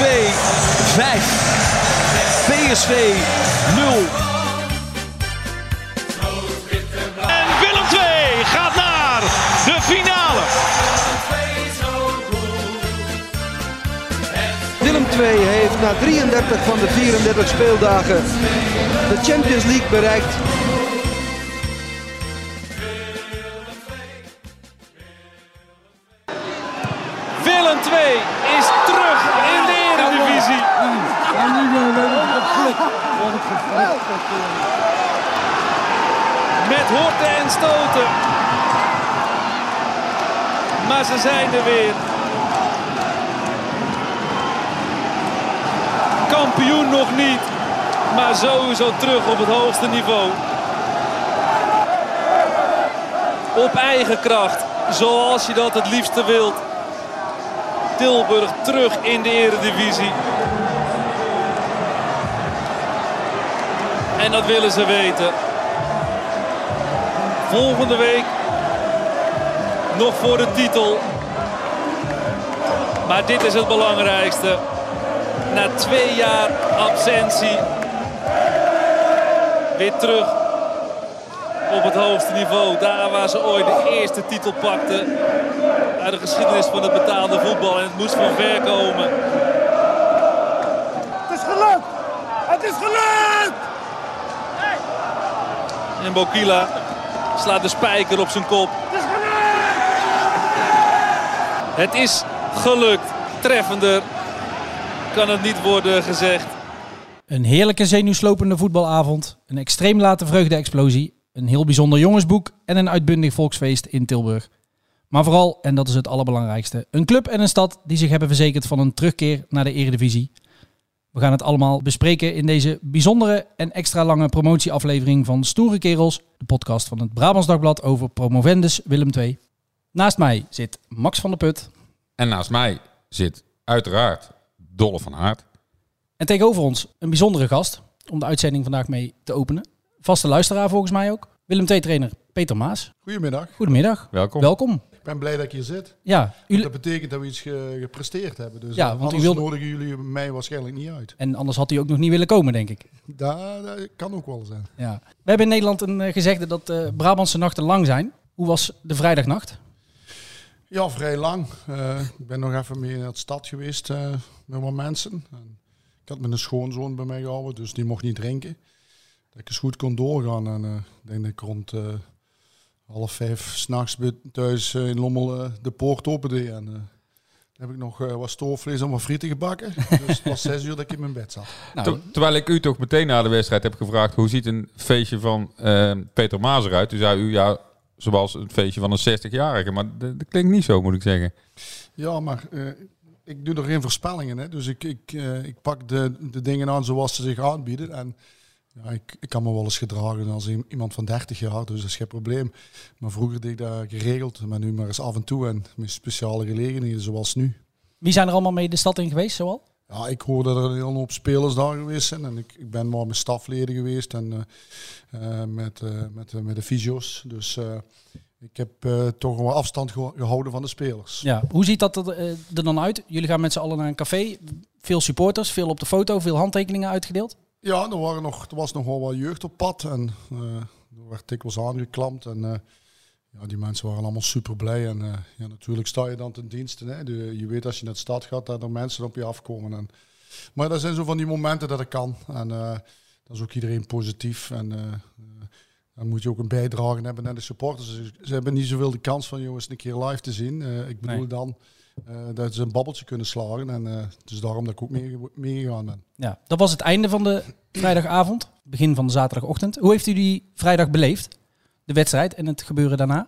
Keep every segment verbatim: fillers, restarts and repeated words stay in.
twee vijf. P S V nul. En Willem twee gaat naar de finale. Willem twee heeft na drieëndertig van de vierendertig speeldagen de Champions League bereikt. Willem twee is terug in de Eredivisie. Met horten en stoten. Maar ze zijn er weer. Kampioen nog niet, maar sowieso terug op het hoogste niveau. Op eigen kracht, zoals je dat het liefste wilt. Tilburg terug in de Eredivisie. En dat willen ze weten. Volgende week nog voor de titel. Maar dit is het belangrijkste. Na twee jaar absentie weer terug op het hoogste niveau. Daar waar ze ooit de eerste titel pakten uit de geschiedenis van het betaalde voetbal. En het moest van ver komen. Het is gelukt! Het is gelukt! En Bokila slaat de spijker op zijn kop. Het is gelukt! Het is gelukt. Treffender kan het niet worden gezegd. Een heerlijke zenuwslopende voetbalavond, een extreem late vreugde-explosie, een heel bijzonder jongensboek en een uitbundig volksfeest in Tilburg. Maar vooral, en dat is het allerbelangrijkste, een club en een stad die zich hebben verzekerd van een terugkeer naar de Eredivisie. We gaan het allemaal bespreken in deze bijzondere en extra lange promotieaflevering van Stoere Kerels, de podcast van het Brabants Dagblad over promovendus Willem twee. Naast mij zit Max van der Put. En naast mij zit uiteraard Dolle van Aert. En tegenover ons een bijzondere gast om de uitzending vandaag mee te openen. Vaste luisteraar volgens mij ook. Willem twee trainer Peter Maas. Goedemiddag. Goedemiddag. Welkom. Welkom. Ik ben blij dat ik hier zit. Ja, u... Dat betekent dat we iets ge- gepresteerd hebben. Dus Ja, ja, want anders u wilde- nodigen jullie mij waarschijnlijk niet uit. En anders had hij ook nog niet willen komen, denk ik. Dat, dat kan ook wel zijn. Ja. We hebben in Nederland een uh, gezegde dat uh, Brabantse nachten lang zijn. Hoe was de vrijdagnacht? Ja, vrij lang. Uh, ik ben nog even mee naar de stad geweest uh, met wat mensen. En ik had mijn schoonzoon bij mij gehouden, dus die mocht niet drinken. Dat ik eens goed kon doorgaan. En uh, ik denk dat ik rond uh, half vijf s'nachts thuis uh, in Lommel uh, de poort opende. En uh, dan heb ik nog uh, wat stoofvlees en wat frieten gebakken. Dus het was zes uur dat ik in mijn bed zat. Nou, Ter- terwijl ik u toch meteen na de wedstrijd heb gevraagd, hoe ziet een feestje van uh, Peter Maas eruit? Toen zei u, ja, zoals een feestje van een zestigjarige. Maar dat, dat klinkt niet zo, moet ik zeggen. Ja, maar uh, ik doe er geen voorspellingen. Hè? Dus ik, ik, uh, ik pak de, de dingen aan zoals ze zich aanbieden. En ja, ik, ik kan me wel eens gedragen als iemand van dertig jaar, dus dat is geen probleem. Maar vroeger deed ik dat geregeld, maar nu maar eens af en toe en met speciale gelegenheden zoals nu. wie zijn er allemaal mee de stad in geweest, zoal? Ja, ik hoor dat er een hele hoop spelers daar geweest zijn en ik, ik ben maar met stafleden geweest en uh, uh, met, uh, met, uh, met de fysio's. Dus uh, ik heb uh, toch wel afstand geho- gehouden van de spelers. Ja. Hoe ziet dat er, uh, er dan uit? Jullie gaan met z'n allen naar een café. Veel supporters, veel op de foto, veel handtekeningen uitgedeeld. Ja, er, waren nog, er was nog wel wat jeugd op pad en uh, er werd dikwijls aangeklampt. En uh, ja, die mensen waren allemaal super blij. En uh, ja, natuurlijk sta je dan ten dienste. Hè. De, je weet als je naar de stad gaat dat er mensen op je afkomen. En, maar dat zijn zo van die momenten dat het kan. En uh, dan is ook iedereen positief. En uh, uh, dan moet je ook een bijdrage hebben naar de supporters. Ze, ze hebben niet zoveel de kans van jongens een keer live te zien. Uh, ik bedoel Nee. dan uh, dat ze een babbeltje kunnen slagen. En uh, het is daarom dat ik ook mee- meegegaan ben. Ja, dat was het einde van de vrijdagavond. Begin van de zaterdagochtend. Hoe heeft u die vrijdag beleefd? De wedstrijd en het gebeuren daarna?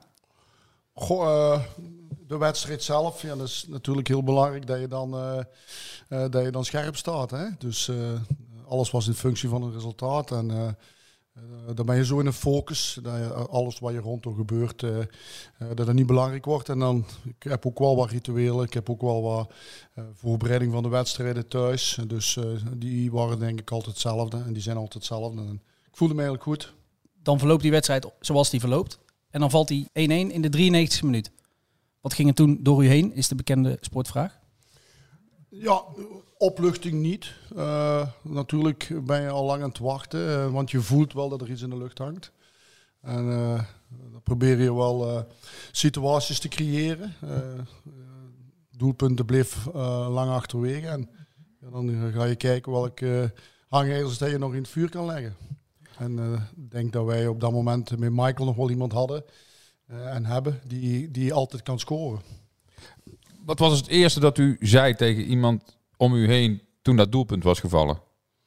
Goh, uh, de wedstrijd zelf, ja, dat is natuurlijk heel belangrijk dat je dan, uh, uh, dat je dan scherp staat. Hè? Dus uh, alles was in functie van een resultaat. En uh, uh, dan ben je zo in een focus, dat je, uh, alles wat je rondom gebeurt, uh, uh, dat het niet belangrijk wordt. En dan, ik heb ook wel wat rituelen, ik heb ook wel wat uh, voorbereiding van de wedstrijden thuis. Dus uh, die waren denk ik altijd hetzelfde en die zijn altijd hetzelfde. En ik voelde me eigenlijk goed. Dan verloopt die wedstrijd zoals die verloopt. En dan valt die één-één in de drieënnegentigste minuut. Wat ging er toen door u heen, is de bekende sportvraag. Ja, opluchting niet. Uh, natuurlijk ben je al lang aan het wachten, uh, want je voelt wel dat er iets in de lucht hangt. En uh, dan probeer je wel uh, situaties te creëren. Uh, doelpunten bleef uh, lang achterwege. En ja, dan ga je kijken welke uh, hangijzers dat je nog in het vuur kan leggen. En ik uh, denk dat wij op dat moment met Michael nog wel iemand hadden uh, en hebben die, die altijd kan scoren. Wat was het eerste dat u zei tegen iemand om u heen toen dat doelpunt was gevallen?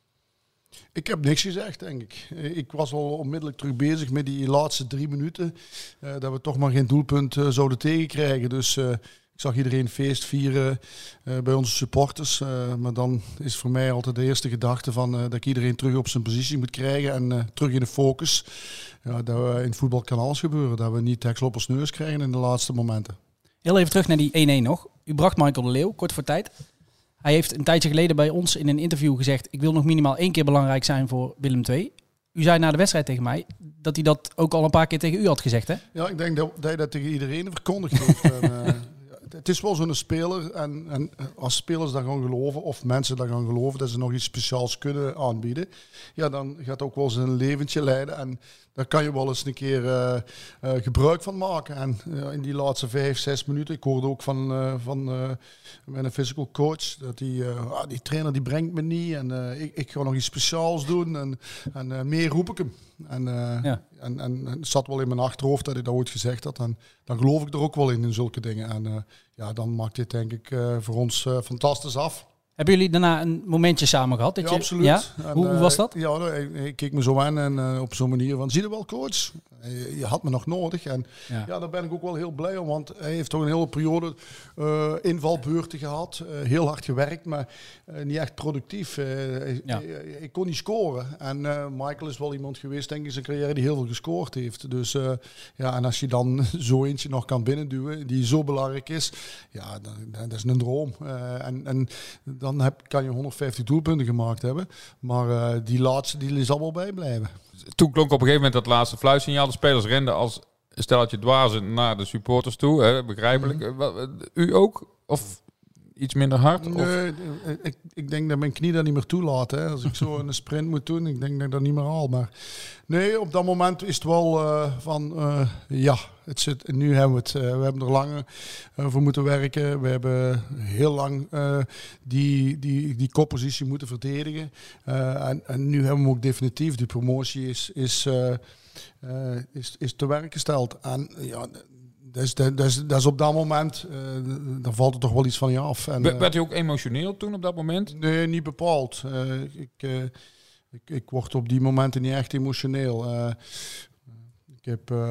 Ik heb niks gezegd, denk ik. Ik was al onmiddellijk terug bezig met die laatste drie minuten. Uh, dat we toch maar geen doelpunt uh, zouden tegenkrijgen. Dus uh, ik zag iedereen feest vieren uh, bij onze supporters. Uh, maar dan is voor mij altijd de eerste gedachte van, uh, dat ik iedereen terug op zijn positie moet krijgen. En uh, terug in de focus. Ja, dat we in het voetbal kan alles gebeuren. Dat we niet tekst op ons neus krijgen in de laatste momenten. Heel even terug naar die één-één nog. U bracht Michael de Leeuw, kort voor tijd. Hij heeft een tijdje geleden bij ons in een interview gezegd, ik wil nog minimaal één keer belangrijk zijn voor Willem twee. U zei na de wedstrijd tegen mij dat hij dat ook al een paar keer tegen u had gezegd, hè? Ja, ik denk dat, dat hij dat tegen iedereen verkondigd heeft. en, uh, het is wel zo'n speler en, en als spelers daar gaan geloven of mensen daar gaan geloven dat ze nog iets speciaals kunnen aanbieden, ja, dan gaat ook wel zijn leventje leiden en daar kan je wel eens een keer uh, uh, gebruik van maken. En uh, in die laatste vijf, zes minuten, ik hoorde ook van, uh, van uh, mijn physical coach, dat die, uh, ah, die trainer die brengt me niet en uh, ik, ik ga nog iets speciaals doen en, en uh, meer roep ik hem. En, uh, ja. en, en, en het zat wel in mijn achterhoofd dat hij dat ooit gezegd had. En dan geloof ik er ook wel in, in zulke dingen. En uh, ja, dan maakt dit denk ik uh, voor ons uh, fantastisch af. Hebben jullie daarna een momentje samen gehad? Dat ja, je, absoluut. Ja? En, hoe, hoe was dat? Uh, ja, ik, ik keek me zo aan en uh, op zo'n manier van, zie je wel coach? Je, je had me nog nodig. En ja. ja, daar ben ik ook wel heel blij om. Want hij heeft toch een hele periode uh, invalbeurten gehad. Uh, heel hard gewerkt, maar uh, niet echt productief. Uh, ja. Ik, ik kon niet scoren. En uh, Michael is wel iemand geweest, denk ik, in zijn carrière die heel veel gescoord heeft. Dus uh, ja, en als je dan zo eentje nog kan binnenduwen, die zo belangrijk is, ja, dat, dat is een droom. Uh, en, en dan heb, kan je honderdvijftig doelpunten gemaakt hebben. Maar uh, die laatste, die zal wel bijblijven. Toen klonk op een gegeven moment dat laatste fluitsignaal. De spelers renden als een stelletje dwazen naar de supporters toe. Hè, begrijpelijk. Mm-hmm. U ook? Of iets minder hard? Nee, of? Ik, ik denk dat mijn knie dat niet meer toelaat. Hè. Als ik zo een sprint moet doen, ik denk dat ik dat niet meer haal. Maar nee, op dat moment is het wel uh, van, uh, ja, het zit, nu hebben we het. Uh, we hebben er lang uh, voor moeten werken. We hebben heel lang uh, die, die, die koppositie moeten verdedigen. Uh, en, en nu hebben we hem ook definitief. Die promotie is, is, uh, uh, is, is te werk gesteld. En ja, dat is, dat is, dat is op dat moment, uh, dan valt er toch wel iets van je af. En, uh, werd u ook emotioneel toen op dat moment? Nee, niet bepaald. Uh, ik, uh, ik, ik word op die momenten niet echt emotioneel. Uh, ik heb uh,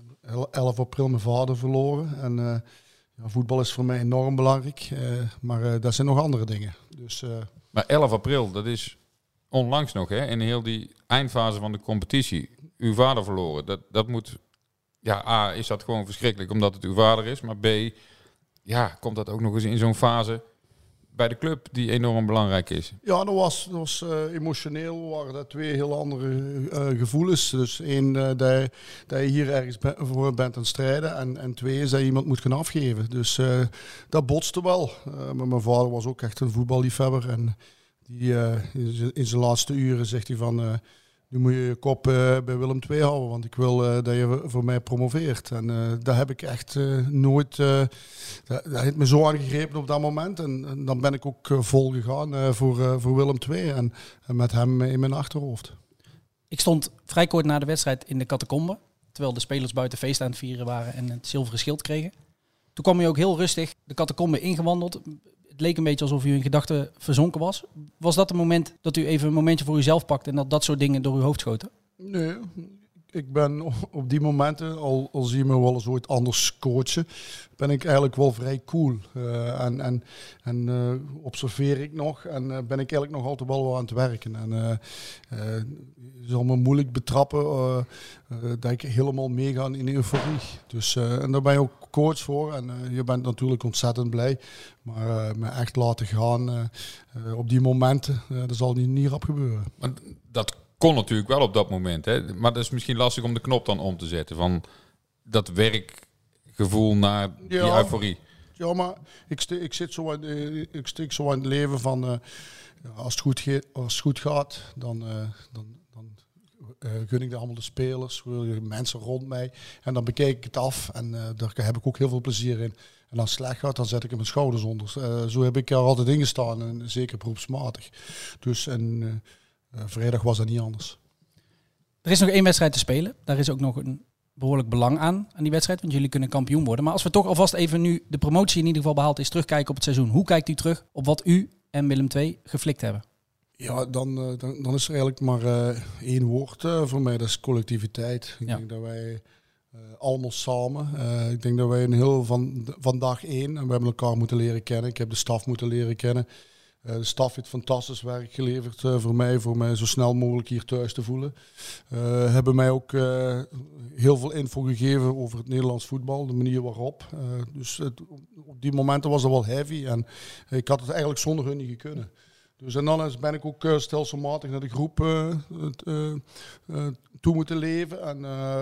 elf april mijn vader verloren. En uh, ja, voetbal is voor mij enorm belangrijk. Uh, maar uh, dat zijn nog andere dingen. Dus, uh, maar elf april, dat is onlangs nog, hè? In heel die eindfase van de competitie. Uw vader verloren. Dat, dat moet... Ja, A, is dat gewoon verschrikkelijk omdat het uw vader is. Maar B, ja, komt dat ook nog eens in zo'n fase bij de club die enorm belangrijk is? Ja, dat was, dat was uh, emotioneel. Waren dat twee heel andere uh, gevoelens. Dus één, uh, dat, je, dat je hier ergens be- voor bent aan het strijden. En, en twee is dat je iemand moet gaan afgeven. Dus uh, dat botste wel. Uh, maar mijn vader was ook echt een voetballiefhebber. En die, uh, in zijn laatste uren zegt hij van... Uh, Nu moet je je kop uh, bij Willem twee houden, want ik wil uh, dat je voor mij promoveert. En uh, dat heb ik echt uh, nooit... Uh, dat, dat heeft me zo aangegrepen op dat moment. En, en dan ben ik ook uh, vol gegaan uh, voor, uh, voor Willem twee en, en met hem in mijn achterhoofd. Ik stond vrij kort na de wedstrijd in de catacombe, terwijl de spelers buiten feest aan het vieren waren en het zilveren schild kregen. Toen kwam je ook heel rustig de catacombe ingewandeld. Het leek een beetje alsof u in gedachten verzonken was. Was dat het moment dat u even een momentje voor uzelf pakte en dat dat soort dingen door uw hoofd schoten? Nee, ik ben op die momenten, al, al zie je me wel eens ooit anders coachen, ben ik eigenlijk wel vrij cool. Uh, en en, en uh, observeer ik nog en uh, ben ik eigenlijk nog altijd wel, wel aan het werken. En uh, uh, je zal me moeilijk betrappen uh, uh, dat ik helemaal meega in euforie. Dus, uh, en daar ben je ook coach voor. En uh, je bent natuurlijk ontzettend blij. Maar uh, me echt laten gaan uh, uh, op die momenten, uh, dat zal niet, niet rap gebeuren. Maar dat kon natuurlijk wel op dat moment. Hè? Maar dat is misschien lastig om de knop dan om te zetten. Van dat werkgevoel naar die ja. euforie. Ja, maar ik, st- ik zit zo in, uh, ik stik zo in het leven van uh, ja, als, het goed ge- als het goed gaat, dan, uh, dan, dan uh, gun ik de allemaal de spelers, de mensen rond mij. En dan bekijk ik het af en uh, daar heb ik ook heel veel plezier in. En als het slecht gaat, dan zet ik er mijn schouders onder. Uh, zo heb ik er altijd in gestaan, en zeker beroepsmatig. Dus en uh, uh, vrijdag was dat niet anders. Er is nog één wedstrijd te spelen. Daar is ook nog een behoorlijk belang aan, aan die wedstrijd. Want jullie kunnen kampioen worden. Maar als we toch alvast even nu de promotie in ieder geval behaald is, terugkijken op het seizoen. Hoe kijkt u terug op wat u en Willem twee geflikt hebben? Ja, dan, uh, dan, dan is er eigenlijk maar uh, één woord uh, voor mij. Dat is collectiviteit. Ik ja. denk dat wij uh, allemaal samen. Uh, ik denk dat wij een heel van, van dag één. En we hebben elkaar moeten leren kennen. Ik heb de staf moeten leren kennen. Uh, de staf heeft fantastisch werk geleverd uh, voor mij, voor mij zo snel mogelijk hier thuis te voelen. Uh, hebben mij ook uh, heel veel info gegeven over het Nederlands voetbal, de manier waarop. Uh, dus het, op die momenten was dat wel heavy en ik had het eigenlijk zonder hun niet kunnen. Dus en dan is, ben ik ook uh, stelselmatig naar de groep uh, uh, uh, toe moeten leven en uh,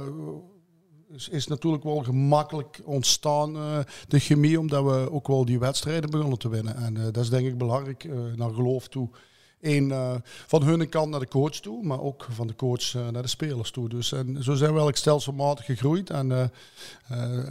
is, is natuurlijk wel gemakkelijk ontstaan, uh, de chemie, omdat we ook wel die wedstrijden begonnen te winnen. En uh, dat is denk ik belangrijk, uh, naar geloof toe. Eén, uh, van hun kant naar de coach toe, maar ook van de coach uh, naar de spelers toe. Dus en zo zijn we eigenlijk stelselmatig gegroeid en, uh, uh,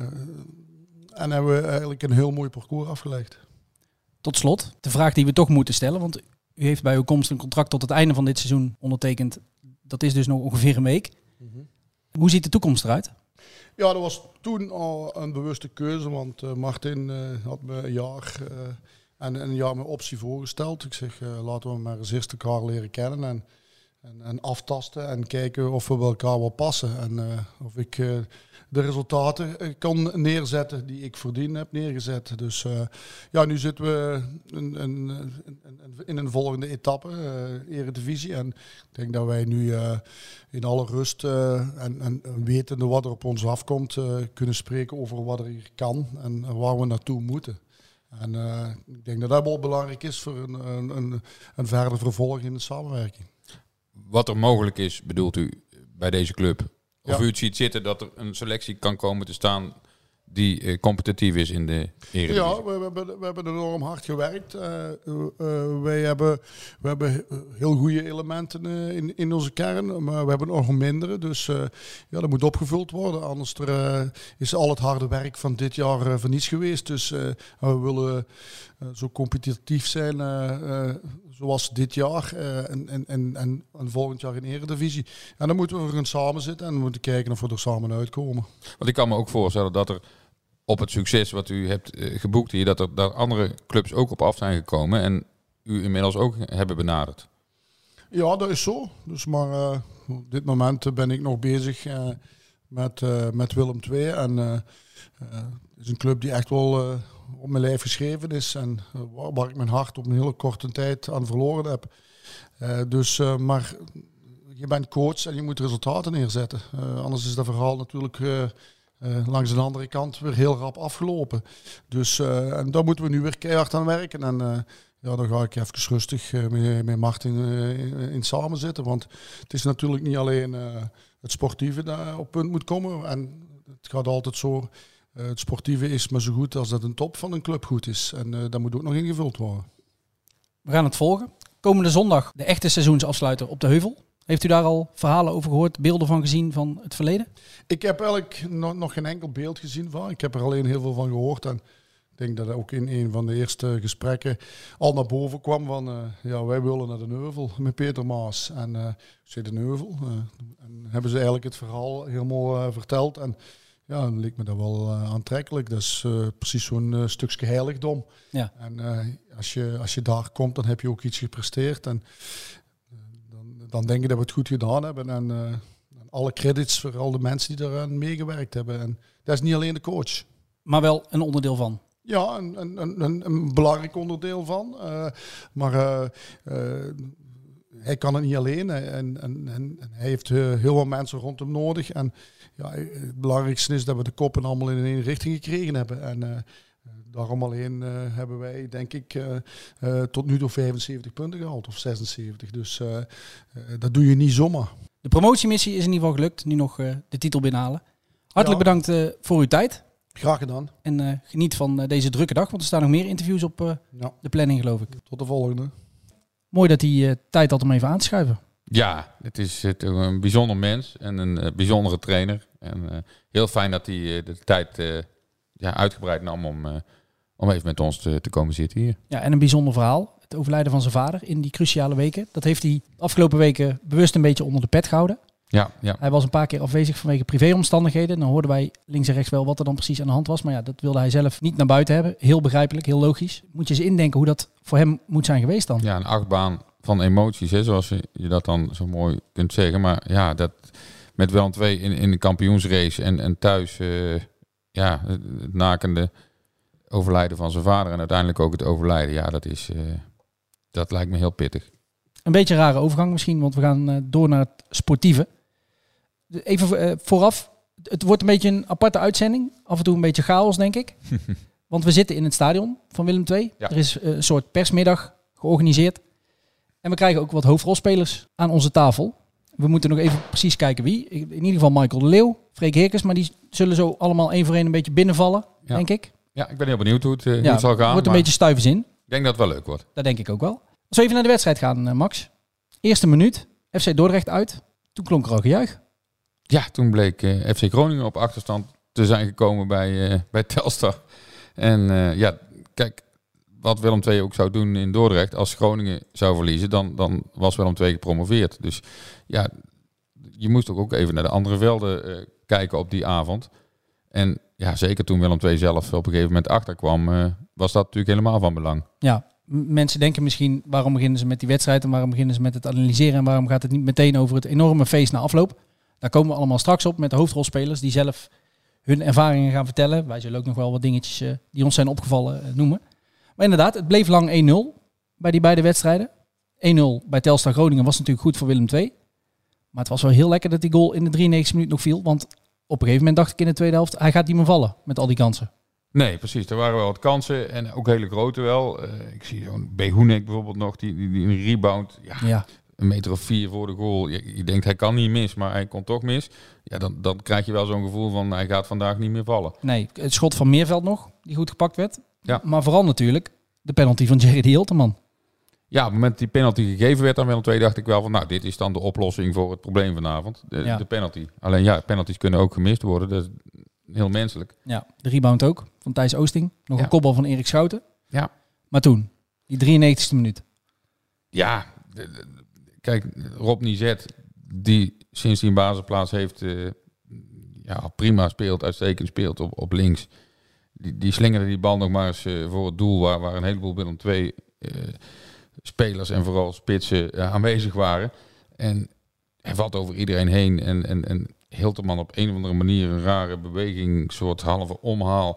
en hebben we eigenlijk een heel mooi parcours afgelegd. Tot slot, de vraag die we toch moeten stellen, want u heeft bij uw komst een contract tot het einde van dit seizoen ondertekend. Dat is dus nog ongeveer een week. Mm-hmm. Hoe ziet de toekomst eruit? Ja, dat was toen al een bewuste keuze, want uh, Martin uh, had me een jaar uh, en een jaar mijn optie voorgesteld. Ik zeg, uh, laten we maar eens eerst elkaar leren kennen en, en, en aftasten en kijken of we bij elkaar wel passen. En uh, of ik uh, de resultaten uh, kan neerzetten die ik voordien heb neergezet. Dus uh, ja, nu zitten we in, in, in, in een volgende etappe, uh, Eredivisie. En ik denk dat wij nu uh, in alle rust uh, en, en wetende wat er op ons afkomt, uh, kunnen spreken over wat er hier kan en waar we naartoe moeten. En uh, ik denk dat dat wel belangrijk is voor een, een, een, een verder vervolg in de samenwerking. Wat er mogelijk is, bedoelt u, bij deze club? Of ja. u het ziet zitten dat er een selectie kan komen te staan die uh, competitief is in de Eredivisie? Ja, we, we, hebben, we hebben enorm hard gewerkt. Uh, uh, wij hebben, we hebben heel goede elementen uh, in, in onze kern, maar we hebben nog mindere. Dus uh, ja, dat moet opgevuld worden. Anders er, uh, is al het harde werk van dit jaar uh, voor niets geweest. Dus uh, we willen uh, zo competitief zijn uh, uh, zoals dit jaar uh, en, en, en, en, en volgend jaar in Eredivisie. En dan moeten we gaan samen zitten en we moeten kijken of we er samen uitkomen. Want ik kan me ook voorstellen dat er op het succes wat u hebt uh, geboekt hier, dat er daar andere clubs ook op af zijn gekomen en u inmiddels ook hebben benaderd. Ja, dat is zo. Dus maar uh, op dit moment uh, ben ik nog bezig uh, met, uh, met Willem twee. En uh, uh, het is een club die echt wel uh, op mijn lijf geschreven is. En uh, waar, waar ik mijn hart op een hele korte tijd aan verloren heb. Uh, dus, uh, maar je bent coach en je moet resultaten neerzetten. Uh, anders is dat verhaal natuurlijk Uh, Uh, langs de andere kant weer heel rap afgelopen. Dus uh, en daar moeten we nu weer keihard aan werken. En uh, ja, dan ga ik even rustig uh, met, met Martin uh, in, in samen zitten. Want het is natuurlijk niet alleen uh, het sportieve dat op punt moet komen. En het gaat altijd zo. Uh, het sportieve is maar zo goed als dat een top van een club goed is. En uh, dat moet ook nog ingevuld worden. We gaan het volgen. Komende zondag de echte seizoensafsluiter op de Heuvel. Heeft u daar al verhalen over gehoord, beelden van gezien van het verleden? Ik heb eigenlijk nog, nog geen enkel beeld gezien van. Ik heb er alleen heel veel van gehoord. En ik denk dat ook in een van de eerste gesprekken al naar boven kwam van Uh, ja, wij willen naar de Heuvel met Peter Maas. En uh, zei de Heuvel. Uh, en hebben ze eigenlijk het verhaal helemaal uh, verteld. En ja, dan leek me dat wel uh, aantrekkelijk. Dat is uh, precies zo'n uh, stukje heiligdom. Ja. En uh, als, je, als je daar komt, dan heb je ook iets gepresteerd. En dan denk ik dat we het goed gedaan hebben. En uh, alle credits voor al de mensen die eraan meegewerkt hebben. En dat is niet alleen de coach. Maar wel een onderdeel van. Ja, een, een, een, een belangrijk onderdeel van. Uh, maar uh, uh, hij kan het niet alleen. En, en, en, en hij heeft uh, heel veel mensen rond hem nodig. En ja, het belangrijkste is dat we de koppen allemaal in één richting gekregen hebben. En uh, daarom alleen uh, hebben wij, denk ik, uh, uh, tot nu toe vijfenzeventig punten gehaald. Of zesenzeventig. Dus uh, uh, dat doe je niet zomaar. De promotiemissie is in ieder geval gelukt. Nu nog uh, de titel binnenhalen. Hartelijk ja. bedankt uh, voor uw tijd. Graag gedaan. En uh, geniet van uh, deze drukke dag, want er staan nog meer interviews op uh, Ja. de planning, geloof ik. Tot de volgende. Mooi dat hij uh, tijd had om even aan te schuiven. Ja, het is het, een bijzonder mens en een uh, bijzondere trainer. En uh, heel fijn dat hij uh, de tijd uh, ja, uitgebreid nam om, uh, om even met ons te, te komen zitten hier. Ja, en een bijzonder verhaal. Het overlijden van zijn vader in die cruciale weken. Dat heeft hij de afgelopen weken bewust een beetje onder de pet gehouden. Ja, ja. Hij was een paar keer afwezig vanwege privéomstandigheden. Dan hoorden wij links en rechts wel wat er dan precies aan de hand was. Maar ja, dat wilde hij zelf niet naar buiten hebben. Heel begrijpelijk, heel logisch. Moet je eens indenken hoe dat voor hem moet zijn geweest dan. Ja, een achtbaan van emoties, hè, zoals je, je dat dan zo mooi kunt zeggen. Maar ja, dat met Willem twee in, in de kampioensrace en, en thuis uh, ja, het, het nakende overlijden van zijn vader en uiteindelijk ook het overlijden. Ja, dat is, uh, dat lijkt me heel pittig. Een beetje een rare overgang misschien, want we gaan uh, door naar het sportieve. Even uh, vooraf, het wordt een beetje een aparte uitzending. Af en toe een beetje chaos, denk ik. Want we zitten in het stadion van Willem twee. Ja. Er is uh, een soort persmiddag georganiseerd. En we krijgen ook wat hoofdrolspelers aan onze tafel. We moeten nog even precies kijken wie. In ieder geval Michael de Leeuw, Freek Heerkens. Maar die zullen zo allemaal één voor één een beetje binnenvallen, Ja. denk ik. Ja, ik ben heel benieuwd hoe het, uh, hoe Ja, het zal gaan. wordt een maar beetje stuivers in. Ik denk dat het wel leuk wordt. Dat denk ik ook wel. Als we even naar de wedstrijd gaan, uh, Max. Eerste minuut, F C Dordrecht uit. Toen klonk er al gejuich. Ja, toen bleek uh, F C Groningen op achterstand te zijn gekomen bij, uh, bij Telstar. En uh, ja, kijk, wat Willem twee ook zou doen in Dordrecht, als Groningen zou verliezen, dan, dan was Willem twee gepromoveerd. Dus ja, je moest ook even naar de andere velden uh, kijken op die avond. En ja, zeker toen Willem twee zelf op een gegeven moment achterkwam, uh, was dat natuurlijk helemaal van belang. Ja, m- mensen denken misschien, waarom beginnen ze met die wedstrijd en waarom beginnen ze met het analyseren en waarom gaat het niet meteen over het enorme feest na afloop? Daar komen we allemaal straks op met de hoofdrolspelers die zelf hun ervaringen gaan vertellen. Wij zullen ook nog wel wat dingetjes uh, die ons zijn opgevallen uh, noemen. Maar inderdaad, het bleef lang één nul bij die beide wedstrijden. één nul bij Telstar Groningen was natuurlijk goed voor Willem twee. Maar het was wel heel lekker dat die goal in de drieënnegentigste minuut nog viel. Want op een gegeven moment dacht ik in de tweede helft, hij gaat niet meer vallen met al die kansen. Nee, precies. Er waren wel wat kansen en ook hele grote wel. Uh, ik zie zo'n Behoenek bijvoorbeeld nog, die, die, die een rebound, ja, Ja. een meter of vier voor de goal. Je, je denkt, hij kan niet mis, maar hij kon toch mis. Ja, dan, dan krijg je wel zo'n gevoel van, hij gaat vandaag niet meer vallen. Nee, het schot van Meerveld nog, die goed gepakt werd. Ja. Maar vooral natuurlijk de penalty van Jerry de Hilterman. Ja, op het moment dat die penalty gegeven werd aan Willem twee, dacht ik wel van, nou, dit is dan de oplossing voor het probleem vanavond. De, Ja. de penalty. Alleen ja, penalties kunnen ook gemist worden. Dat is heel menselijk. Ja, de rebound ook van Thijs Oosting. Nog Ja. een kopbal van Erik Schouten. Ja. Maar toen, die drieënnegentigste minuut. Ja, de- de- kijk, Rob Nizet, die sinds hij een basisplaats heeft, uh, ja, prima speelt, uitstekend speelt op, op links. Die, die slingerde die bal nog maar eens uh, voor het doel, waar, waar een heleboel Willem twee uh, spelers en vooral spitsen uh, aanwezig waren. En hij valt over iedereen heen en, en, en Hilterman op een of andere manier een rare beweging, een soort halve omhaal.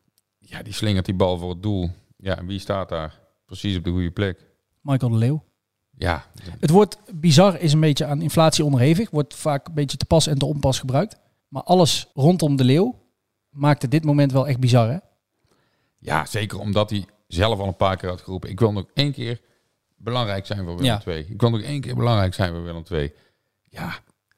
Ja, die slingert die bal voor het doel. Ja, en wie staat daar? Precies op de goede plek. Michael de Leeuw. Ja, Het woord bizar is een beetje aan inflatie onderhevig. Wordt vaak een beetje te pas en te onpas gebruikt. Maar alles rondom de Leeuw maakte dit moment wel echt bizar, hè? ja, zeker omdat hij zelf al een paar keer had geroepen. Ik wil nog één keer belangrijk zijn voor Willem Ja. twee. Ik wil nog één keer belangrijk zijn voor Willem twee. Ja,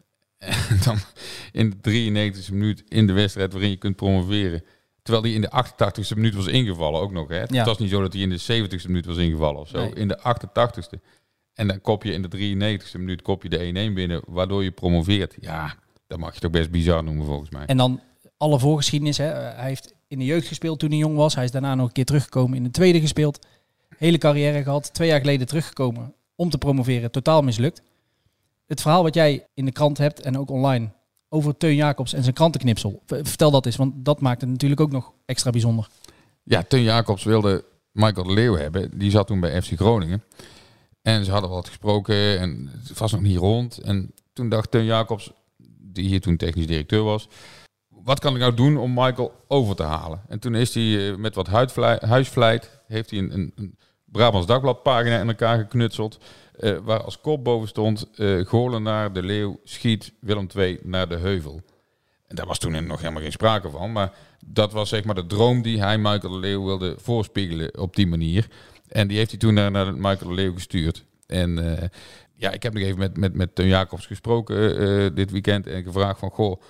en dan in de drieënnegentigste minuut in de wedstrijd waarin je kunt promoveren. Terwijl hij in de achtentachtigste minuut was ingevallen ook nog. Hè? Ja. Het was niet zo dat hij in de zeventigste minuut was ingevallen of zo. Nee. In de achtentachtigste. En dan kop je in de drieënnegentigste minuut kop je de één-één binnen, waardoor je promoveert. Ja, dat mag je toch best bizar noemen volgens mij. En dan alle voorgeschiedenis. Hè. Hij heeft in de jeugd gespeeld toen hij jong was. Hij is daarna nog een keer teruggekomen in de tweede gespeeld. Hele carrière gehad. Twee jaar geleden teruggekomen om te promoveren. Totaal mislukt. Het verhaal wat jij in de krant hebt en ook online over Teun Jacobs en zijn krantenknipsel. V- Vertel dat eens, want dat maakt het natuurlijk ook nog extra bijzonder. Ja, Teun Jacobs wilde Michael de Leeuw hebben. Die zat toen bij F C Groningen. En ze hadden wat gesproken en het was nog niet rond. En toen dacht Teun Jacobs, die hier toen technisch directeur was, wat kan ik nou doen om Michael over te halen? En toen is hij uh, met wat huidvlei- huisvlijt, heeft hij een, een, een Brabants Dagblad pagina in elkaar geknutseld. Uh, waar als kop boven stond, uh, Golen naar de Leeuw, schiet Willem twee naar de Heuvel. En daar was toen nog helemaal geen sprake van. Maar dat was zeg maar de droom die hij Michael de Leeuw wilde voorspiegelen op die manier. En die heeft hij toen naar, naar Michael de Leeuw gestuurd. En uh, ja, ik heb nog even met, met, met Teun Jacobs gesproken uh, dit weekend en gevraagd van, goh,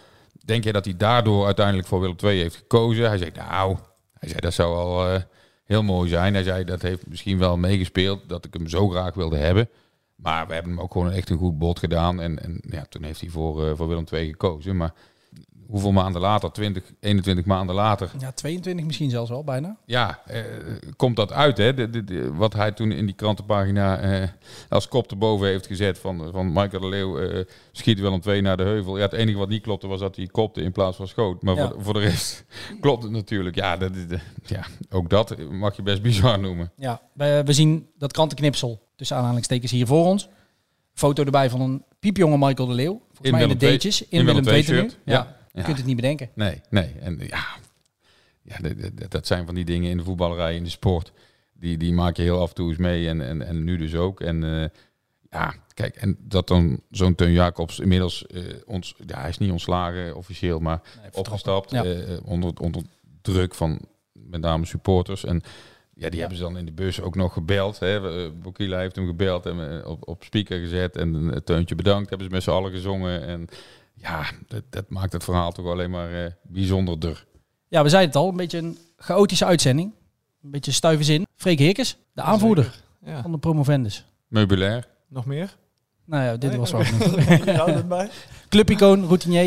denk jij dat hij daardoor uiteindelijk voor Willem twee heeft gekozen? Hij zei, nou, hij zei, dat zou al uh, heel mooi zijn. Hij zei, dat heeft misschien wel meegespeeld dat ik hem zo graag wilde hebben. Maar we hebben hem ook gewoon echt een goed bod gedaan. En, en ja, toen heeft hij voor, uh, voor Willem twee gekozen. Maar hoeveel maanden later, twintig, eenentwintig maanden later... Ja, tweeëntwintig misschien zelfs wel, bijna. Ja, uh, komt dat uit, hè? De, de, de, wat hij toen in die krantenpagina uh, als kop erboven heeft gezet van, van Michael de Leeuw uh, schiet Willem twee naar de heuvel. Ja, het enige wat niet klopte was dat hij kopte in plaats van schoot. Maar ja. voor, voor de rest klopt het natuurlijk. Ja, de, de, de, ja, ook dat mag je best bizar noemen. Ja, we, we zien dat krantenknipsel, tussen aanhalingstekens hier voor ons. Foto erbij van een piepjonge Michael de Leeuw. Volgens in mij in de Willem D'tjes. In, in Willem twee shirt. Ja. ja. Je ja. kunt het niet bedenken. Nee, nee. En ja, ja de, de, dat zijn van die dingen in de voetballerij, in de sport. Die, die maak je heel af en toe eens mee. En, en, en nu dus ook. En uh, ja, kijk, en dat dan zo'n Teun Jacobs inmiddels uh, ons, ja, hij is niet ontslagen officieel, maar nee, opgestapt ja. uh, onder, onder druk van met name supporters. En ja, die ja. hebben ze dan in de bus ook nog gebeld. Hè. Bokila heeft hem gebeld en op, op speaker gezet. En een Teuntje bedankt, hebben ze met z'n allen gezongen. En ja, dat, dat maakt het verhaal toch alleen maar uh, bijzonderder. Ja, we zeiden het al, een beetje een chaotische uitzending. Een beetje stuive zin. Freek Heerkens, de aanvoerder ja. van de promovendus. Meubilair. Nog meer? Nou ja, dit nee, was wel genoeg. Je houdt het bij. Clubicoon, routinier.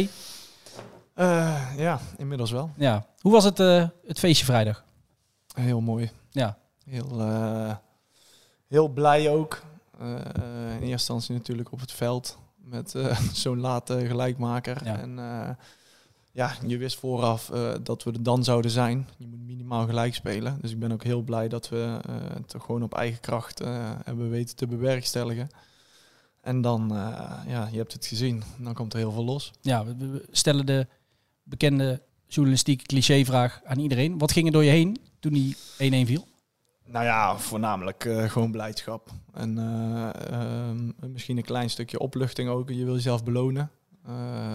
Uh, ja, inmiddels wel. Ja. Hoe was het, uh, het feestje vrijdag? Heel mooi. Ja. Heel, uh, heel blij ook. Uh, in eerste instantie natuurlijk op het veld met uh, zo'n late gelijkmaker. Ja. En uh, ja, je wist vooraf uh, dat we er dan zouden zijn. Je moet minimaal gelijk spelen. Dus ik ben ook heel blij dat we uh, het gewoon op eigen kracht uh, hebben weten te bewerkstelligen. En dan, uh, ja, je hebt het gezien. Dan komt er heel veel los. Ja, we, we stellen de bekende journalistieke clichévraag aan iedereen. Wat ging er door je heen toen die één-één viel? Nou ja, voornamelijk uh, gewoon blijdschap. En uh, uh, misschien een klein stukje opluchting ook. Je wil jezelf belonen. Uh,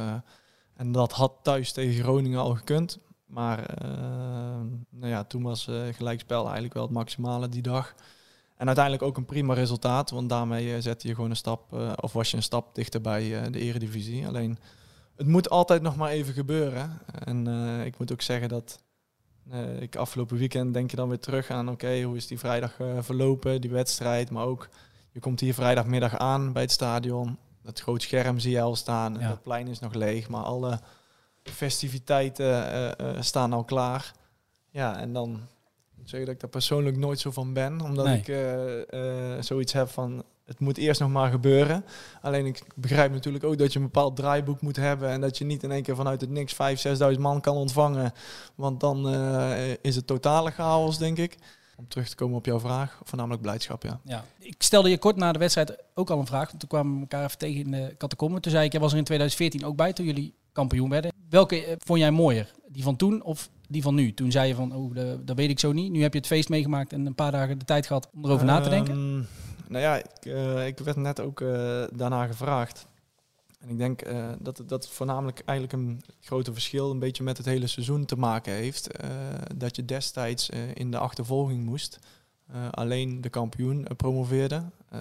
en dat had thuis tegen Groningen al gekund. Maar uh, nou ja, toen was uh, gelijkspel eigenlijk wel het maximale die dag. En uiteindelijk ook een prima resultaat. Want daarmee uh, zette je gewoon een stap, uh, of was je een stap dichter bij uh, de Eredivisie. Alleen, het moet altijd nog maar even gebeuren. En uh, ik moet ook zeggen dat uh, ik afgelopen weekend denk je dan weer terug aan... oké, okay, hoe is die vrijdag uh, verlopen, die wedstrijd. Maar ook, je komt hier vrijdagmiddag aan bij het stadion. Dat groot scherm zie je al staan. En ja. Dat plein is nog leeg, maar alle festiviteiten uh, uh, staan al klaar. Ja, en dan zeg je dat ik daar persoonlijk nooit zo van ben. Omdat nee. ik uh, uh, zoiets heb van... het moet eerst nog maar gebeuren. Alleen ik begrijp natuurlijk ook dat je een bepaald draaiboek moet hebben... en dat je niet in één keer vanuit het niks vijf, zesduizend man kan ontvangen. Want dan uh, is het totale chaos, denk ik. Om terug te komen op jouw vraag, voornamelijk blijdschap, ja. ja. Ik stelde je kort na de wedstrijd ook al een vraag. Toen kwamen we elkaar even tegen in de catacomben. Toen zei ik, jij was er in twintig veertien ook bij toen jullie kampioen werden. Welke uh, vond jij mooier? Die van toen of die van nu? Toen zei je van, oh, de, dat weet ik zo niet. Nu heb je het feest meegemaakt en een paar dagen de tijd gehad om erover um, na te denken. Nou ja, ik, uh, ik werd net ook uh, daarna gevraagd. En ik denk uh, dat het dat voornamelijk eigenlijk een grote verschil... een beetje met het hele seizoen te maken heeft. Uh, dat je destijds uh, in de achtervolging moest. Uh, alleen de kampioen uh, promoveerde. Uh,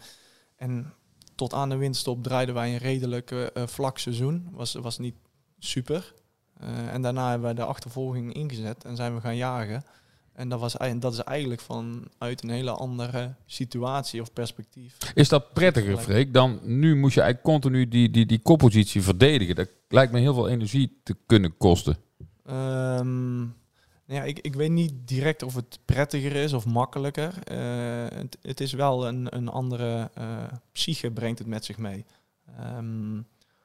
en tot aan de winststop draaiden wij een redelijk uh, vlak seizoen. Was, was niet super. Uh, en daarna hebben we de achtervolging ingezet en zijn we gaan jagen. En dat, was, dat is eigenlijk vanuit een hele andere situatie of perspectief. Is dat prettiger, Freek? Dan nu moest je eigenlijk continu die, die, die koppositie verdedigen. Dat lijkt me heel veel energie te kunnen kosten. Um, nou ja, ik, ik weet niet direct of het prettiger is of makkelijker. Uh, het, het is wel een, een andere uh, psyche brengt het met zich mee. Um,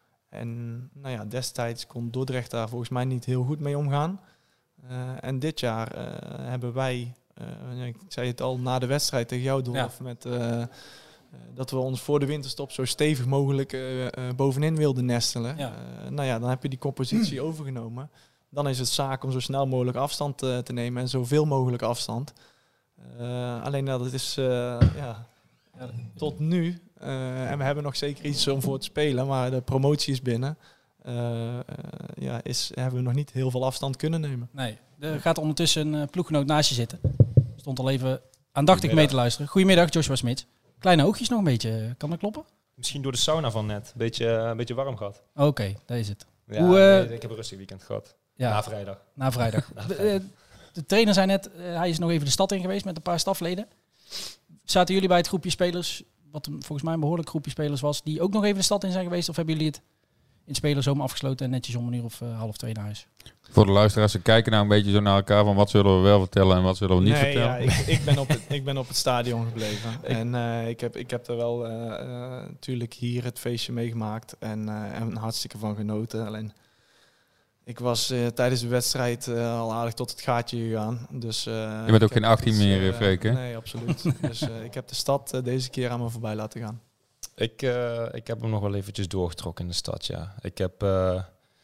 en nou ja, destijds kon Dordrecht daar volgens mij niet heel goed mee omgaan. Uh, en dit jaar uh, hebben wij, uh, ik zei het al na de wedstrijd tegen jou, Dolf, ja. met uh, uh, dat we ons voor de winterstop zo stevig mogelijk uh, uh, bovenin wilden nestelen. Ja. Uh, nou ja, dan heb je die compositie mm. overgenomen. Dan is het zaak om zo snel mogelijk afstand uh, te nemen en zoveel mogelijk afstand. Uh, alleen dat het is uh, ja, ja, tot nu, uh, en we hebben nog zeker iets om voor te spelen, maar de promotie is binnen. Uh, uh, ja, is, hebben we nog niet heel veel afstand kunnen nemen. Nee, er gaat ondertussen een uh, ploeggenoot naast je zitten. Stond al even aandachtig mee te luisteren. Goedemiddag, Joshua Smits. Kleine oogjes nog een beetje, kan dat kloppen? Misschien door de sauna van net. Beetje, een beetje warm gehad. Oké, okay, daar is het. Ja, Hoe, uh, nee, ik heb een rustig weekend gehad. Ja, na vrijdag. Na vrijdag. na de, vrijdag. uh, de trainer zei net, uh, hij is nog even de stad in geweest met een paar stafleden. Zaten jullie bij het groepje spelers, wat volgens mij een behoorlijk groepje spelers was, die ook nog even de stad in zijn geweest? Of hebben jullie het in spelerzomer afgesloten en netjes om een uur of uh, half twee naar huis? Voor de luisteraars, ze kijken nou een beetje zo naar elkaar van wat zullen we wel vertellen en wat zullen we niet nee, vertellen. Ja, ik, ik, ben op het, ik ben op het stadion gebleven. en uh, ik, heb, ik heb er wel uh, uh, natuurlijk hier het feestje meegemaakt en, uh, en hartstikke van genoten. Alleen, ik was uh, tijdens de wedstrijd uh, al aardig tot het gaatje gegaan. Dus, uh, je bent ook geen achttien meer, uh, Freek, hè? Nee, absoluut. dus uh, ik heb de stad uh, deze keer aan me voorbij laten gaan. Ik, uh, ik heb hem nog wel eventjes doorgetrokken in de stad, ja. Ik heb uh,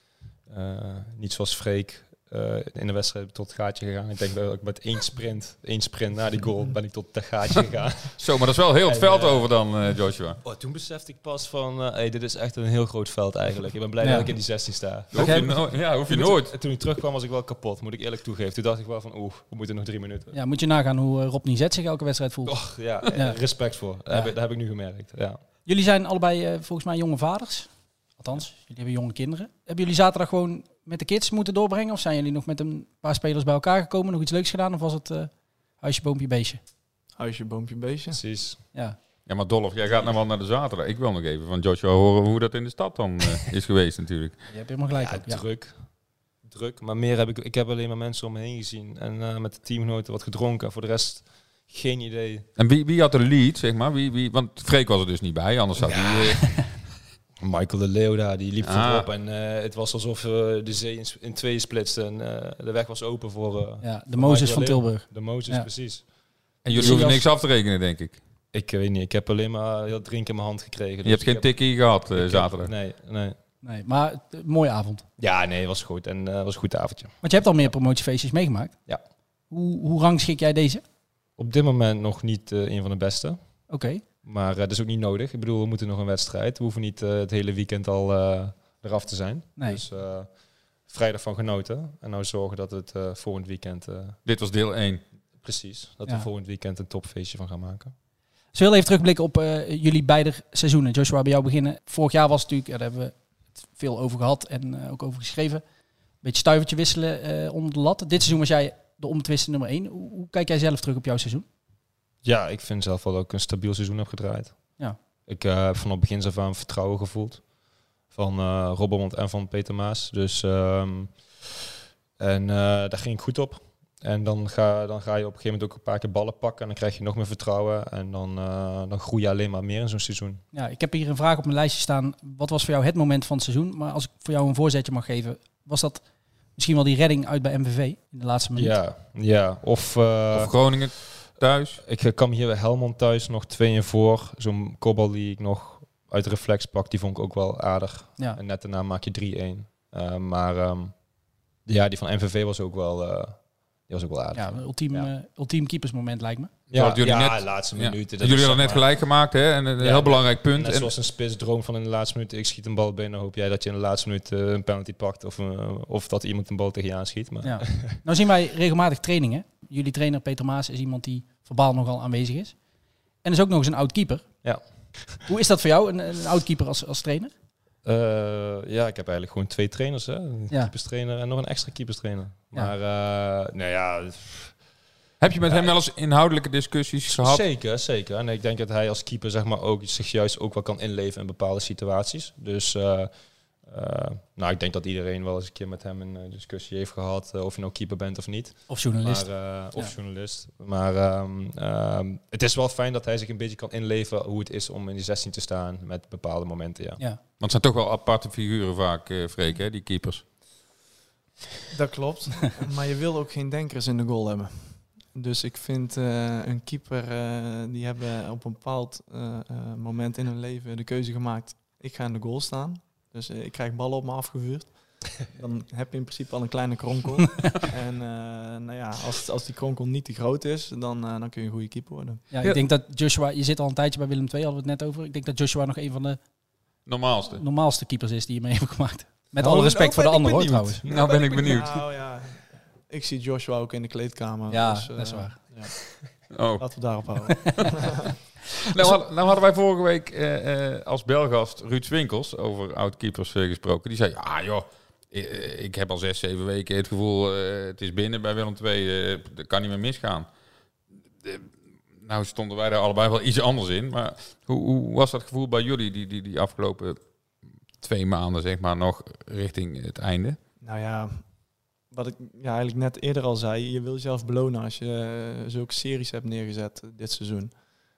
uh, niet zoals Freek uh, in de wedstrijd tot het gaatje gegaan. Ik denk dat ik met één sprint, één sprint na die goal ben ik tot het gaatje gegaan. Zo, maar dat is wel heel het en, veld uh, over dan, uh, Joshua. Oh, toen besefte ik pas van, uh, hey, dit is echt een heel groot veld eigenlijk. Ik ben blij ja. dat ik in die zestien sta. Hoef je no- ja, hoef je nooit. Toen, toen ik terugkwam was ik wel kapot, moet ik eerlijk toegeven. Toen dacht ik wel van, oeh, we moeten nog drie minuten. Ja, moet je nagaan hoe uh, Rob Nizet zich elke wedstrijd voelt. Och, ja, Ja. respect voor. Dat, Ja. heb ik, dat heb ik nu gemerkt, ja. Jullie zijn allebei uh, volgens mij jonge vaders. Althans, jullie hebben jonge kinderen. Hebben jullie zaterdag gewoon met de kids moeten doorbrengen? Of zijn jullie nog met een paar spelers bij elkaar gekomen? Nog iets leuks gedaan? Of was het uh, huisje, boompje, beestje? Huisje, boompje, beestje. Precies. Ja. Ja, maar Dolph, jij gaat nou wel naar de zaterdag. Ik wil nog even van Joshua horen hoe dat in de stad dan uh, is geweest natuurlijk. Je hebt helemaal gelijk Ja, ook. Ja. druk. Druk, maar meer heb ik... Ik heb alleen maar mensen om me heen gezien. En uh, met de teamgenoten wat gedronken. Voor de rest geen idee. En wie, wie had de lead, zeg maar? Wie, wie, want Freek was er dus niet bij, anders had Ja. hij... Uh, Michael de Leeuw daar, die liep Ah. voorop. En uh, het was alsof uh, de zee in, in tweeën splitste. En uh, de weg was open voor... Uh, Ja, de voor Mozes Michael van de Leeuw. Tilburg. De Mozes, Ja. precies. en jullie hoeven niks af te rekenen, denk ik. Ik weet niet, ik heb alleen maar heel drink in mijn hand gekregen. Je Dus hebt ik geen heb- tikkie gehad uh, ik heb- zaterdag. Nee, nee. Nee, maar uh, mooie avond. Ja, nee, het was goed. En het uh, was een goed avondje. Want je hebt al meer promotiefeestjes meegemaakt. Ja. Hoe, hoe rangschik jij deze? Op dit moment nog niet uh, een van de beste. Oké. Okay. Maar uh, dat is ook niet nodig. Ik bedoel, we moeten nog een wedstrijd. We hoeven niet uh, het hele weekend al uh, eraf te zijn. Nee. Dus uh, vrijdag van genoten. En nou zorgen dat het uh, volgend weekend... Uh, Dit was deel één. precies. Dat Ja. we volgend weekend een topfeestje van gaan maken. Dus heel even terugblikken op uh, jullie beide seizoenen. Joshua, bij jou beginnen. Vorig jaar was het natuurlijk, ja, daar hebben we het veel over gehad en uh, ook over geschreven. Een beetje stuivertje wisselen uh, onder de lat. Dit seizoen was jij de omtwisten nummer één. Hoe, hoe kijk jij zelf terug op jouw seizoen? Ja, ik vind zelf wel dat ik een stabiel seizoen heb gedraaid. Ja. Ik uh, heb vanaf begin af aan vertrouwen gevoeld. Van uh, Robbermond en van Peter Maas. Dus, um, en uh, daar ging ik goed op. En dan ga, dan ga je op een gegeven moment ook een paar keer ballen pakken. En dan krijg je nog meer vertrouwen. En dan, uh, dan groei je alleen maar meer in zo'n seizoen. Ja, ik heb hier een vraag op mijn lijstje staan. Wat was voor jou het moment van het seizoen? Maar als ik voor jou een voorzetje mag geven, was dat misschien wel die redding uit bij M V V in de laatste minuut? Ja, ja. Of, uh, Of Groningen thuis. Ik kwam hier bij Helmond thuis nog twee in voor. Zo'n kopbal die ik nog uit de reflex pak, die vond ik ook wel aardig. Ja. En net daarna maak je drie-één. Uh, maar um, ja, die van M V V was ook wel, uh, die was ook wel aardig. Ja, een ultiem, Ja. uh, ultiem keepersmoment lijkt me. Ja, Wat jullie ja net- laatste Ja. minuten. dat Jullie is, hadden net zeg maar, gelijk gemaakt, hè? En een Ja, heel net- belangrijk punt. Net En, zoals een spits droom van in de laatste minuut. Ik schiet een bal binnen, hoop jij dat je in de laatste minuut uh, een penalty pakt. Of, uh, of dat iemand een bal tegen je aanschiet. Maar Ja. Nou zien wij regelmatig trainingen. Jullie trainer Peter Maas is iemand die verbaal nogal aanwezig is. En is ook nog eens een oud keeper. Ja. Hoe is dat voor jou, een, een oud keeper als, als trainer? Uh, ja, ik heb eigenlijk gewoon twee trainers. Hè? Een Ja. keeperstrainer en nog een extra keeperstrainer. Ja. Maar uh, nou ja... heb je met Ja, hem wel eens inhoudelijke discussies gehad? Zeker, zeker. En ik denk dat hij als keeper zeg maar, ook, zich juist ook wel kan inleven in bepaalde situaties. Dus uh, uh, nou, ik denk dat iedereen wel eens een keer met hem een uh, discussie heeft gehad. Uh, of je nou keeper bent of niet. Of journalist? Maar, uh, of Ja. journalist. Maar um, um, het is wel fijn dat hij zich een beetje kan inleven hoe het is om in die zestien te staan met bepaalde momenten. Ja. Ja. Want het zijn toch wel aparte figuren vaak, uh, Freek, hè? Die keepers. Dat klopt. Maar je wil ook geen denkers in de goal hebben. Dus ik vind uh, een keeper, uh, die hebben op een bepaald uh, uh, moment in hun leven de keuze gemaakt. Ik ga in de goal staan. Dus uh, ik krijg ballen op me afgevuurd. Dan heb je in principe al een kleine kronkel. en uh, nou ja, als, als die kronkel niet te groot is, dan, uh, dan kun je een goede keeper worden. Ja, ik denk dat Joshua, je zit al een tijdje bij Willem twee, hadden we het net over. Ik denk dat Joshua nog een van de Normaalste. normaalste keepers is die je mee hebt gemaakt. Met Nou, alle respect nou voor de ben ik anderen hoor, benieuwd. trouwens. Nou ben ik benieuwd. Nou ja, ik zie Joshua ook in de kleedkamer. Ja, dus, uh, dat is waar. Ja. Oh. Laten we daarop houden. Nou, had, nou hadden wij vorige week uh, uh, als belgast Ruud Swinkels over oud-keepers uh, gesproken. Die zei, ah joh, ik, ik heb al zes, zeven weken het gevoel, uh, het is binnen bij Willem twee, uh, dat kan niet meer misgaan. Uh, nou stonden wij daar allebei wel iets anders in, maar hoe, hoe was dat gevoel bij jullie die, die, die afgelopen twee maanden, zeg maar, nog richting het einde? Nou ja, wat ik ja, eigenlijk net eerder al zei, je wil jezelf belonen als je uh, zulke series hebt neergezet uh, dit seizoen.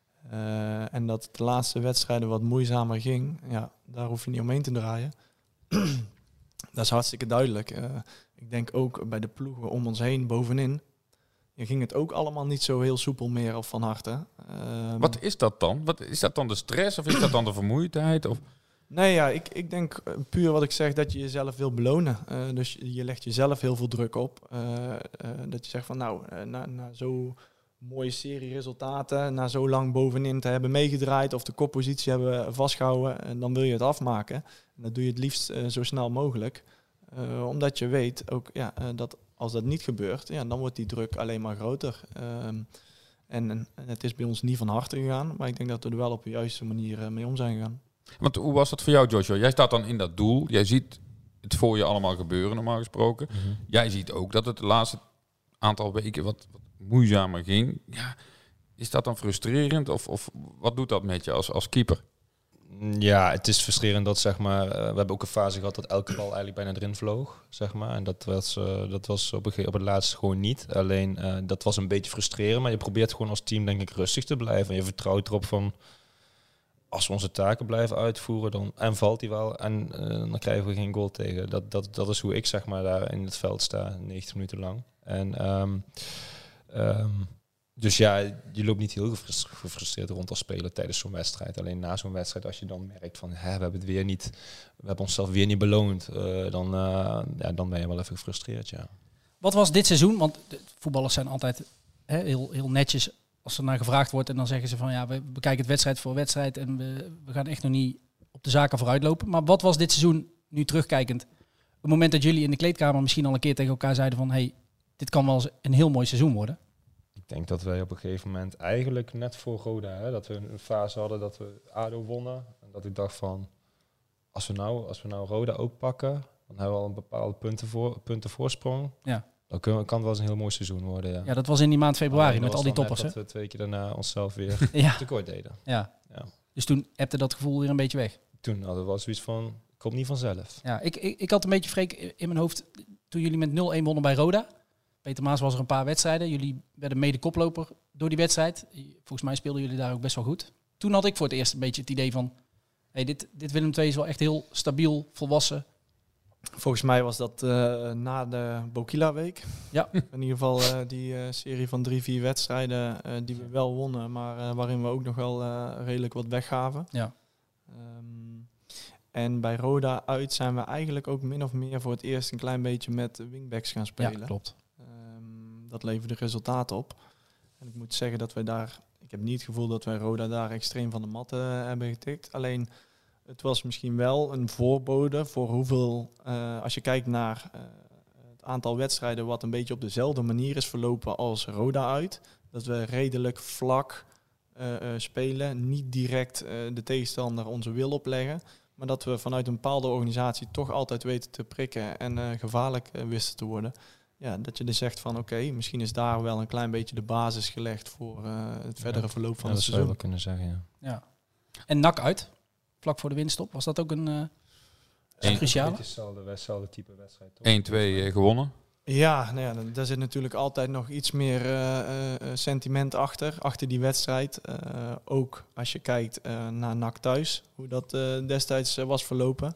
Uh, en dat de laatste wedstrijden wat moeizamer ging, ja, daar hoef je niet omheen te draaien. Dat is hartstikke duidelijk. Uh, ik denk ook bij de ploegen om ons heen, bovenin, ja, ging het ook allemaal niet zo heel soepel meer of van harte. Uh, Wat is dat dan? Wat, is dat dan de stress of is dat dan de vermoeidheid? Of? Nee, ja, ik, ik denk uh, puur wat ik zeg, dat je jezelf wil belonen. Uh, dus je, je legt jezelf heel veel druk op. Uh, uh, dat je zegt van nou, uh, na, na zo'n mooie serie resultaten, na zo lang bovenin te hebben meegedraaid of de koppositie hebben vastgehouden, en dan wil je het afmaken. En dat doe je het liefst uh, zo snel mogelijk. Uh, omdat je weet ook ja, uh, dat als dat niet gebeurt, ja, dan wordt die druk alleen maar groter. Um, en, en het is bij ons niet van harte gegaan, maar ik denk dat we er wel op de juiste manier uh, mee om zijn gegaan. Want hoe was dat voor jou, Joshua? Jij staat dan in dat doel. Jij ziet het voor je allemaal gebeuren, normaal gesproken. Mm-hmm. Jij ziet ook dat het de laatste aantal weken wat, wat moeizamer ging. Ja, is dat dan frustrerend? Of, of wat doet dat met je als, als keeper? Ja, het is frustrerend dat, zeg maar, uh, we hebben ook een fase gehad dat elke bal eigenlijk bijna erin vloog, zeg maar. En dat was, uh, dat was op, een, op het laatst gewoon niet. Alleen, uh, dat was een beetje frustrerend, maar je probeert gewoon als team, denk ik, rustig te blijven. En je vertrouwt erop van, als we onze taken blijven uitvoeren, dan en valt die wel en uh, dan krijgen we geen goal tegen. Dat, dat, dat is hoe ik, zeg maar, daar in het veld sta, negentig minuten lang. En um, um, dus ja, je loopt niet heel gefrustreerd rond als speler tijdens zo'n wedstrijd. Alleen na zo'n wedstrijd, als je dan merkt van, hè, we hebben het weer niet, we hebben onszelf weer niet beloond, uh, dan, uh, ja, dan ben je wel even gefrustreerd, ja. Wat was dit seizoen? Want de voetballers zijn altijd hè, heel, heel netjes als er naar gevraagd wordt en dan zeggen ze van ja, we bekijken het wedstrijd voor wedstrijd en we, we gaan echt nog niet op de zaken vooruit lopen. Maar wat was dit seizoen, nu terugkijkend, het moment dat jullie in de kleedkamer misschien al een keer tegen elkaar zeiden van hey, dit kan wel eens een heel mooi seizoen worden? Ik denk dat wij op een gegeven moment eigenlijk net voor Roda, hè, dat we een fase hadden dat we A D O wonnen. En dat ik dacht van, als we nou, als we nou Roda ook pakken, dan hebben we al een bepaalde punten, voor, punten voorsprong. Ja. Dan kan het wel eens een heel mooi seizoen worden. Ja, ja dat was in die maand februari met al die toppers. Dat we twee keer daarna onszelf weer ja. tekort deden. Ja. Ja. Dus toen hebte dat gevoel weer een beetje weg. Toen hadden we wel zoiets van, komt niet vanzelf. Ja, ik, ik, ik had een beetje Freek in mijn hoofd toen jullie met nul een wonnen bij Roda. Peter Maas was er een paar wedstrijden. Jullie werden mede koploper door die wedstrijd. Volgens mij speelden jullie daar ook best wel goed. Toen had ik voor het eerst een beetje het idee van, hey, dit, dit Willem twee is wel echt heel stabiel, volwassen. Volgens mij was dat uh, na de Bokila-week. Ja. In ieder geval uh, die uh, serie van drie, vier wedstrijden uh, die we wel wonnen, maar uh, waarin we ook nog wel uh, redelijk wat weggaven. Ja. Um, en bij Roda uit zijn we eigenlijk ook min of meer voor het eerst een klein beetje met wingbacks gaan spelen. Ja, klopt. Um, dat leverde resultaten op. En ik moet zeggen dat wij daar, ik heb niet het gevoel dat wij Roda daar extreem van de mat uh, hebben getikt. Alleen, het was misschien wel een voorbode voor hoeveel, uh, als je kijkt naar uh, het aantal wedstrijden wat een beetje op dezelfde manier is verlopen als Roda uit. Dat we redelijk vlak uh, uh, spelen, niet direct uh, de tegenstander onze wil opleggen. Maar dat we vanuit een bepaalde organisatie toch altijd weten te prikken en uh, gevaarlijk uh, wisten te worden. Ja, dat je dus zegt van oké, okay, misschien is daar wel een klein beetje de basis gelegd voor uh, het verdere ja, verloop van ja, het seizoen. Dat zou je wel kunnen zeggen, ja. Ja. En N A C uit, vlak voor de winststop, was dat ook een uh, Eén, cruciale? Het is hetzelfde type wedstrijd, toch? één twee uh, gewonnen. Ja, nou ja, daar zit natuurlijk altijd nog iets meer uh, uh, sentiment achter, achter die wedstrijd. Uh, ook als je kijkt uh, naar N A C thuis, hoe dat uh, destijds uh, was verlopen.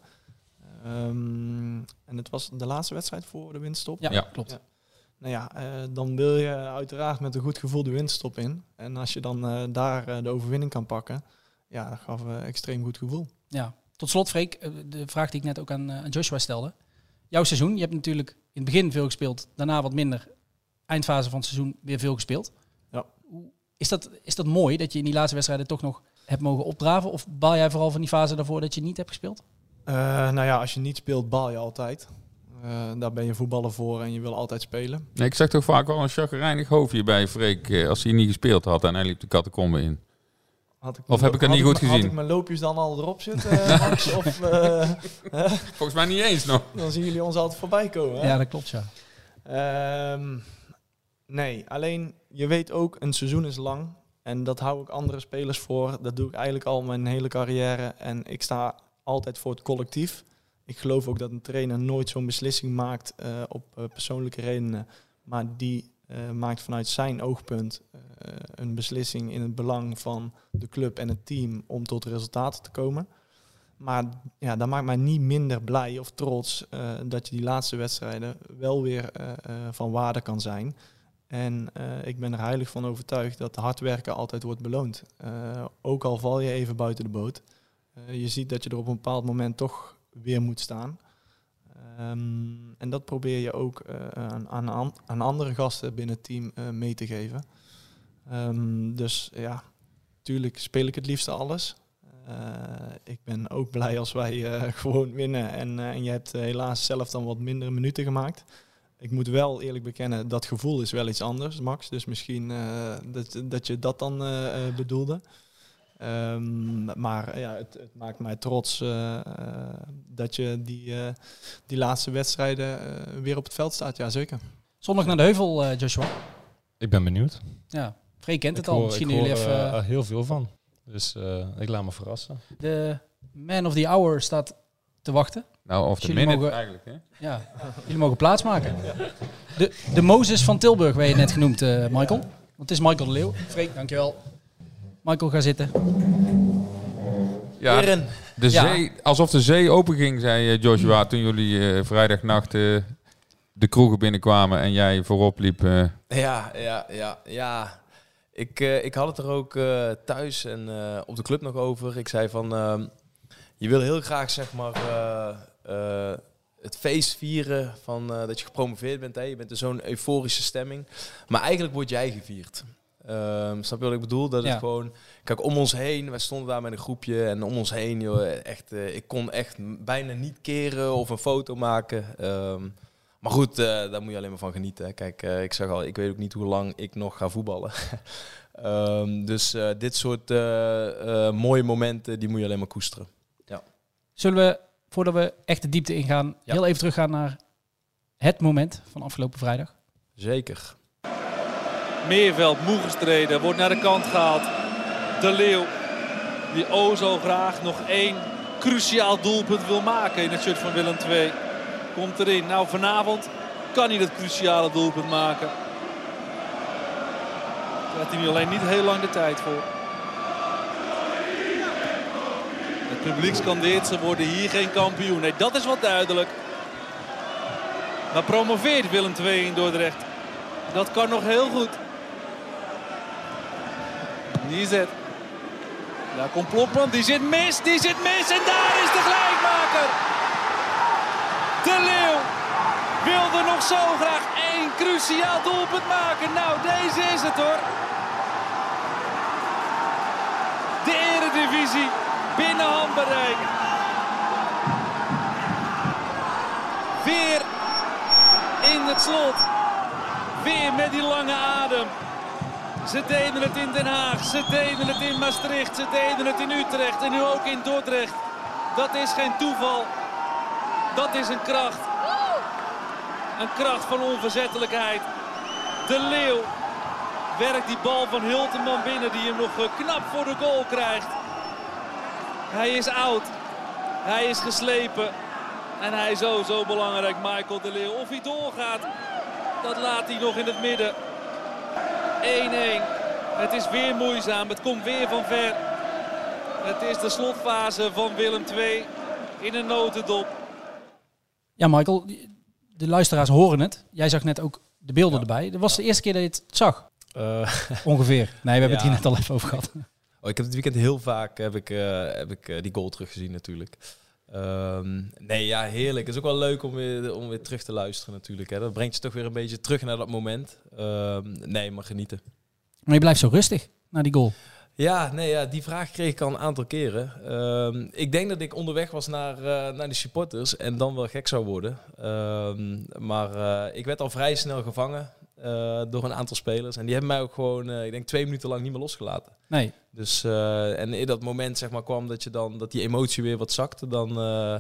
Um, en het was de laatste wedstrijd voor de winststop. Ja, ja. klopt. Ja. Nou ja, uh, dan wil je uiteraard met een goed gevoel de winststop in. En als je dan uh, daar uh, de overwinning kan pakken, ja, dat gaf een uh, extreem goed gevoel. Ja, tot slot Freek, uh, de vraag die ik net ook aan, uh, aan Joshua stelde. Jouw seizoen, je hebt natuurlijk in het begin veel gespeeld, daarna wat minder. Eindfase van het seizoen weer veel gespeeld. Ja. Is dat, is dat mooi dat je in die laatste wedstrijden toch nog hebt mogen opdraven? Of baal jij vooral van die fase daarvoor dat je niet hebt gespeeld? Uh, nou ja, als je niet speelt, baal je altijd. Uh, daar ben je voetballer voor en je wil altijd spelen. Nee, ik zeg toch vaak wel een chagrijnig hoofdje bij Freek uh, als hij niet gespeeld had en hij liep de catacombe in. Had ik Of heb ik het had niet goed Had gezien? ik mijn loopjes dan al erop zitten, Max? Of, uh, Volgens mij niet eens nog. Dan zien jullie ons altijd voorbij komen. Hè? Ja, dat klopt, ja. Um, nee, alleen je weet ook, een seizoen is lang. En dat hou ik andere spelers voor. Dat doe ik eigenlijk al mijn hele carrière. En ik sta altijd voor het collectief. Ik geloof ook dat een trainer nooit zo'n beslissing maakt uh, op uh, persoonlijke redenen. Maar die uh, maakt vanuit zijn oogpunt uh, een beslissing in het belang van de club en het team om tot resultaten te komen. Maar ja, dat maakt mij niet minder blij of trots uh, dat je die laatste wedstrijden wel weer uh, uh, van waarde kan zijn. En uh, ik ben er heilig van overtuigd dat hard werken altijd wordt beloond. Uh, ook al val je even buiten de boot. Uh, je ziet dat je er op een bepaald moment toch weer moet staan. Um, en dat probeer je ook uh, aan, aan, aan andere gasten binnen het team uh, mee te geven. Um, dus ja, natuurlijk speel ik het liefste alles. Uh, ik ben ook blij als wij uh, gewoon winnen. En, uh, en je hebt uh, helaas zelf dan wat minder minuten gemaakt. Ik moet wel eerlijk bekennen, dat gevoel is wel iets anders, Max. Dus misschien uh, dat, dat je dat dan uh, bedoelde. Um, maar ja, het, het maakt mij trots uh, uh, dat je die, uh, die laatste wedstrijden uh, weer op het veld staat. Ja, zeker. Zondag naar de heuvel, uh, Joshua. Ik ben benieuwd. Ja, Freek kent het ik al. Hoor, Misschien ik jullie hoor even... uh, heel veel van. Dus uh, ik laat me verrassen. De man of the hour staat te wachten. Nou, of de jullie minute mogen, eigenlijk. Hè? Ja, jullie mogen plaatsmaken. De, de Mozes van Tilburg werd je net genoemd, uh, Michael. Want het is Michael de Leeuw. Freek, dankjewel. Michael, ga zitten. Ja, Heren. de Ja. zee, alsof de zee open ging, zei Joshua, toen jullie uh, vrijdagnacht uh, de kroegen binnenkwamen en jij voorop liep. Uh. Ja, ja, ja, ja. Ik, uh, ik had het er ook uh, thuis en uh, op de club nog over. Ik zei van, uh, je wil heel graag zeg maar uh, uh, het feest vieren van uh, dat je gepromoveerd bent. Hè? Je bent in zo'n euforische stemming. Maar eigenlijk word jij gevierd. Um, snap je wat ik bedoel? Dat Ja. het gewoon... Kijk, om ons heen, wij stonden daar met een groepje en om ons heen, joh, echt, uh, ik kon echt bijna niet keren of een foto maken. Um, maar goed, uh, daar moet je alleen maar van genieten. Hè. Kijk, uh, ik zeg al, ik weet ook niet hoe lang ik nog ga voetballen. um, dus uh, dit soort uh, uh, mooie momenten, die moet je alleen maar koesteren. Ja. Zullen we, voordat we echt de diepte ingaan, Ja. heel even teruggaan naar het moment van afgelopen vrijdag? Zeker. Meerveld, moe gestreden, wordt naar de kant gehaald. De Leeuw, die o zo graag nog één cruciaal doelpunt wil maken in het shirt van Willem twee. Komt erin. Nou, vanavond kan hij dat cruciale doelpunt maken. Daar had hij nu alleen niet heel lang de tijd voor. Het publiek scandeert, ze worden hier geen kampioen. Nee, dat is wel duidelijk. Maar promoveert Willem twee in Dordrecht. Dat kan nog heel goed. Die zit. Daar komt Plopman. Die zit mis. Die zit mis. En daar is de gelijkmaker. De Leeuw wilde nog zo graag één cruciaal doelpunt maken. Nou, deze is het hoor. De Eredivisie binnen handbereik. Weer in het slot. Weer met die lange adem. Ze deden het in Den Haag, ze deden het in Maastricht, ze deden het in Utrecht en nu ook in Dordrecht. Dat is geen toeval. Dat is een kracht. Een kracht van onverzettelijkheid. De Leeuw werkt die bal van Hulteman binnen die hem nog knap voor de goal krijgt. Hij is oud. Hij is geslepen. En hij is zo, zo belangrijk, Michael de Leeuw. Of hij doorgaat, dat laat hij nog in het midden. één-één. Het is weer moeizaam. Het komt weer van ver. Het is de slotfase van Willem twee in een notendop. Ja, Michael, de luisteraars horen het. Jij zag net ook de beelden Ja. erbij. Dat was de eerste keer dat je het zag, Uh, ongeveer. Nee, we hebben het Ja. hier net al even over gehad. oh, ik heb het weekend heel vaak heb ik, uh, heb ik, uh, die goal teruggezien natuurlijk. Um, nee, ja, heerlijk. Het is ook wel leuk om weer, om weer terug te luisteren natuurlijk. Hè. Dat brengt je toch weer een beetje terug naar dat moment. Um, nee, maar genieten. Maar je blijft zo rustig na die goal. Ja, nee, ja, die vraag kreeg ik al een aantal keren. Um, ik denk dat ik onderweg was naar, uh, naar de supporters en dan wel gek zou worden. Um, maar uh, ik werd al vrij snel gevangen. uh, door een aantal spelers. En die hebben mij ook gewoon, uh, ik denk twee minuten lang niet meer losgelaten. Nee. Dus, uh, en in dat moment zeg maar kwam dat je dan, dat die emotie weer wat zakte, dan... Uh,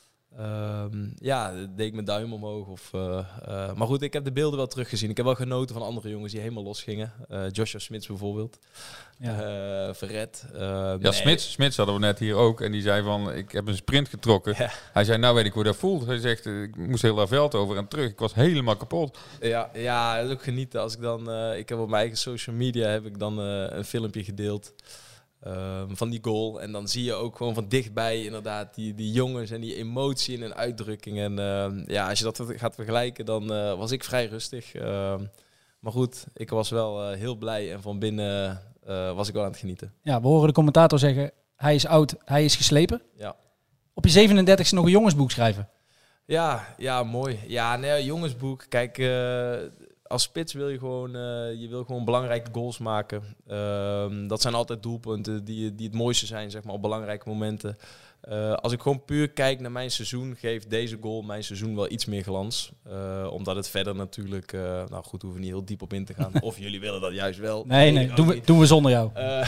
Um, ja, deed ik mijn duim omhoog. Of, uh, uh, maar goed, ik heb de beelden wel teruggezien. Ik heb wel genoten van andere jongens die helemaal los gingen. Uh, Joshua Smits bijvoorbeeld. Ja. Uh, Verret. Uh, ja, nee. Smits, Smits hadden we net hier ook. En die zei van, ik heb een sprint getrokken. Ja. Hij zei, nou weet ik hoe dat voelt. Hij zegt, ik moest heel dat veld over en terug. Ik was helemaal kapot. Ja, ja, dat is ook genieten. Als ik dan, uh, ik heb op mijn eigen social media heb ik dan uh, een filmpje gedeeld. Um, van die goal. En dan zie je ook gewoon van dichtbij inderdaad die, die jongens en die emotie en een uitdrukking. En uh, ja, als je dat gaat vergelijken, dan uh, was ik vrij rustig. Uh, maar goed, ik was wel uh, heel blij en van binnen uh, was ik wel aan het genieten. Ja, we horen de commentator zeggen, hij is oud, hij is geslepen. Ja. Op je zevenendertigste nog een jongensboek schrijven. Ja, ja, mooi. Ja, nee, jongensboek. Kijk, uh, als spits wil je gewoon, uh, je wil gewoon belangrijke goals maken. Uh, dat zijn altijd doelpunten die, die het mooiste zijn, zeg maar, op belangrijke momenten. Uh, als ik gewoon puur kijk naar mijn seizoen, geeft deze goal mijn seizoen wel iets meer glans. Uh, omdat het verder natuurlijk, uh, nou goed, hoeven we niet heel diep op in te gaan. Of jullie willen dat juist wel. Nee, nee, nee doen, we, doen we zonder jou. Uh,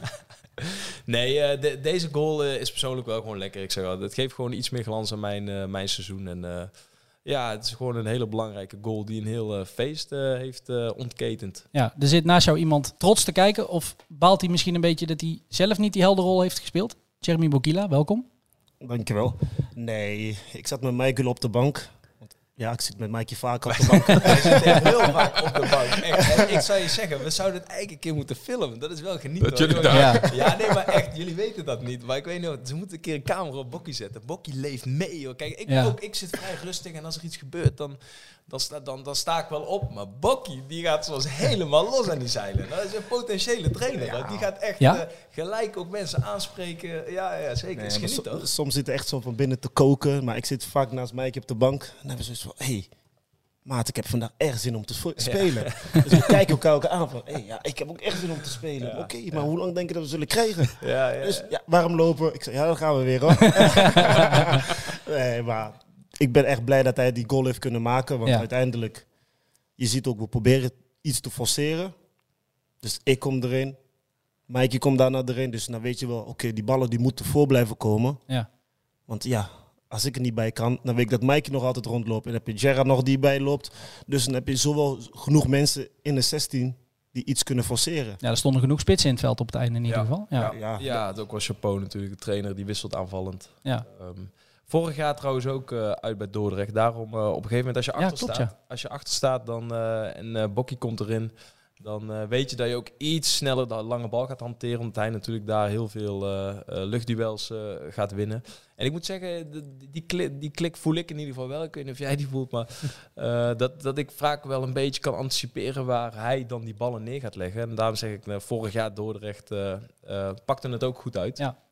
nee, uh, de, deze goal uh, is persoonlijk wel gewoon lekker. Ik zeg al, het geeft gewoon iets meer glans aan mijn, uh, mijn seizoen. En uh, ja, het is gewoon een hele belangrijke goal die een heel uh, feest uh, heeft uh, ontketend. Ja, er zit naast jou iemand trots te kijken. Of baalt hij misschien een beetje dat hij zelf niet die helderrol heeft gespeeld? Jeremy Bokila, welkom. Dankjewel. Nee, ik zat met Michael op de bank. Ja, ik zit met Mikey vaak op de bank. Hij zit heel vaak op de bank. Echt. Ik zou je zeggen, we zouden het eigenlijk een keer moeten filmen. Dat is wel genieten. Dat jullie daar... ja. ja, nee, maar echt, jullie weten dat niet. Maar ik weet niet, ze moeten een keer een camera op Bokkie zetten. Bokkie leeft mee, hoor. Kijk, ik, ja. ook, ik zit vrij rustig en als er iets gebeurt, dan, dan, sta, dan, dan sta ik wel op. Maar Bokkie, die gaat zoals helemaal los aan die zeilen. Dat is een potentiële trainer. Ja. Die gaat echt ja? uh, gelijk ook mensen aanspreken. Ja, ja zeker. Nee, is geniet, so, soms zit er echt zo van binnen te koken. Maar ik zit vaak naast Mikey op de bank. En dan hebben we zoiets van, hé, hey, maat, ik heb vandaag erg zin om te spelen. Ja. Dus we kijken elkaar ook aan van, hey, ja, ik heb ook echt zin om te spelen. Ja. Oké, okay, maar ja. hoe lang denk je dat we zullen krijgen? Ja, ja, dus ja, waarom lopen? Ik zeg, ja, dan gaan we weer, hoor. Nee, maar ik ben echt blij dat hij die goal heeft kunnen maken. Want ja. uiteindelijk, je ziet ook, we proberen iets te forceren. Dus ik kom erin. Mikey komt daarna erin. Dus dan weet je wel, oké, okay, die ballen die moeten voor blijven komen. Ja. Want ja, als ik er niet bij kan, dan weet ik dat Mikey nog altijd rondloopt. En dan heb je Gerard nog die bij loopt. Dus dan heb je zowel genoeg mensen in de zestien die iets kunnen forceren. Ja, er stonden genoeg spitsen in het veld op het einde in ieder ja. geval. Ja, ja, ja. ja, het is ook wel chapeau natuurlijk. De trainer die wisselt aanvallend. Ja. Um, vorig jaar trouwens ook uh, uit bij Dordrecht. Daarom uh, op een gegeven moment als je achter ja, klopt, staat, ja. als je achter staat dan, uh, en uh, Bokkie komt erin, dan uh, weet je dat je ook iets sneller de lange bal gaat hanteren. Omdat hij natuurlijk daar heel veel uh, uh, luchtduels uh, gaat winnen. En ik moet zeggen, de, die, klik, die klik voel ik in ieder geval wel. Ik weet niet of jij die voelt, maar uh, dat, dat ik vaak wel een beetje kan anticiperen waar hij dan die ballen neer gaat leggen. En daarom zeg ik, uh, vorig jaar Dordrecht uh, uh, pakte het ook goed uit. Ja.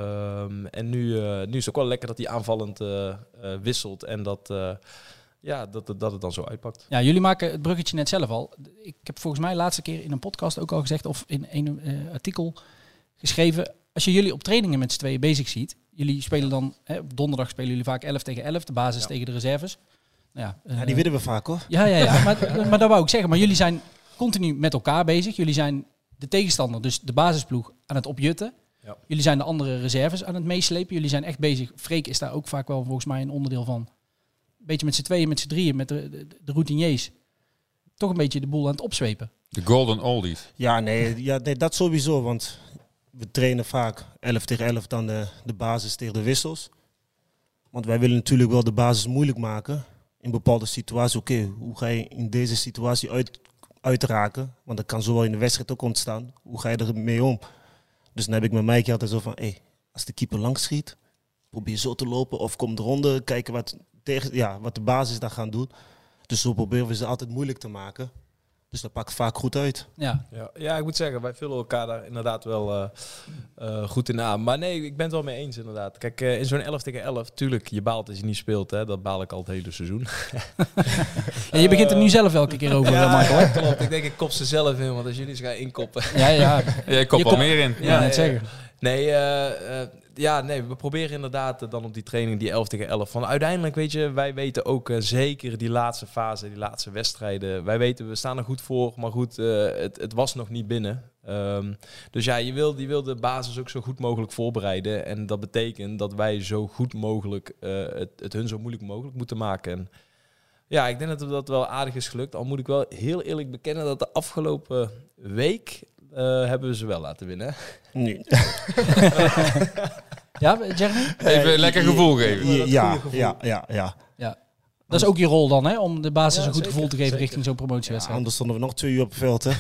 Um, en nu, uh, nu is het ook wel lekker dat hij aanvallend uh, uh, wisselt en dat... Uh, Ja, dat, dat, dat het dan zo uitpakt. Ja, jullie maken het bruggetje net zelf al. Ik heb volgens mij de laatste keer in een podcast ook al gezegd, of in een uh, artikel geschreven, als je jullie op trainingen met z'n tweeën bezig ziet, jullie spelen dan, hè, op donderdag spelen jullie vaak elf tegen elf, de basis ja. tegen de reserves. Nou ja, uh, ja, die winnen we vaak, hoor. Ja, ja, ja. maar, maar dat wou ik zeggen. Maar jullie zijn continu met elkaar bezig. Jullie zijn de tegenstander, dus de basisploeg, aan het opjutten. Ja. Jullie zijn de andere reserves aan het meeslepen. Jullie zijn echt bezig. Freek is daar ook vaak wel volgens mij een onderdeel van. Beetje met z'n tweeën, met z'n drieën, met de, de, de routiniers. Toch een beetje de boel aan het opzwepen. De golden oldies. Ja, nee, ja, nee, dat sowieso. Want we trainen vaak elf tegen elf dan de, de basis tegen de wissels. Want wij willen natuurlijk wel de basis moeilijk maken. In bepaalde situaties. Oké, okay, hoe ga je in deze situatie uit, uitraken? Want dat kan zowel in de wedstrijd ook ontstaan. Hoe ga je er mee om? Dus dan heb ik met Mikey altijd zo van... Hey, als de keeper langs schiet, probeer zo te lopen. Of kom eronder, kijken wat... Tegen, ja, wat de basis daar gaan doen. Dus zo proberen we ze altijd moeilijk te maken. Dus dat pakt vaak goed uit. Ja, ja, ja ik moet zeggen, wij vullen elkaar daar inderdaad wel uh, uh, goed in aan. Maar nee, ik ben het wel mee eens inderdaad. Kijk, uh, in zo'n elf tegen elf, tuurlijk, je baalt als je niet speelt. Hè, dat baal ik al het hele seizoen. Ja, je begint er nu zelf elke keer over, ja, Michael. Ja, klopt. Ik denk, ik kop ze zelf in, want als jullie ze gaan inkoppen... Ja, ja. Jij kopt al meer in. Ja, ja net zeggen. Nee, uh, uh, ja, nee, we proberen inderdaad uh, dan op die training die elf tegen elf. Van uiteindelijk, weet je, wij weten ook uh, zeker die laatste fase, die laatste wedstrijden. Wij weten, we staan er goed voor, maar goed, uh, het, het was nog niet binnen. Um, dus ja, je wil, je wil de basis ook zo goed mogelijk voorbereiden. En dat betekent dat wij zo goed mogelijk uh, het, het hun zo moeilijk mogelijk moeten maken. En ja, ik denk dat dat wel aardig is gelukt. Al moet ik wel heel eerlijk bekennen dat de afgelopen week uh, hebben we ze wel laten winnen. Nee. Ja, Jeremy? Even een lekker gevoel geven. Ja, ja, ja, ja, ja. Ja. Dat is ook je rol dan, hè? Om de basis Ja, een goed zeker, gevoel te geven zeker. richting zo'n Ja, promotiewedstrijd. anders stonden we nog twee uur op het veld, hè?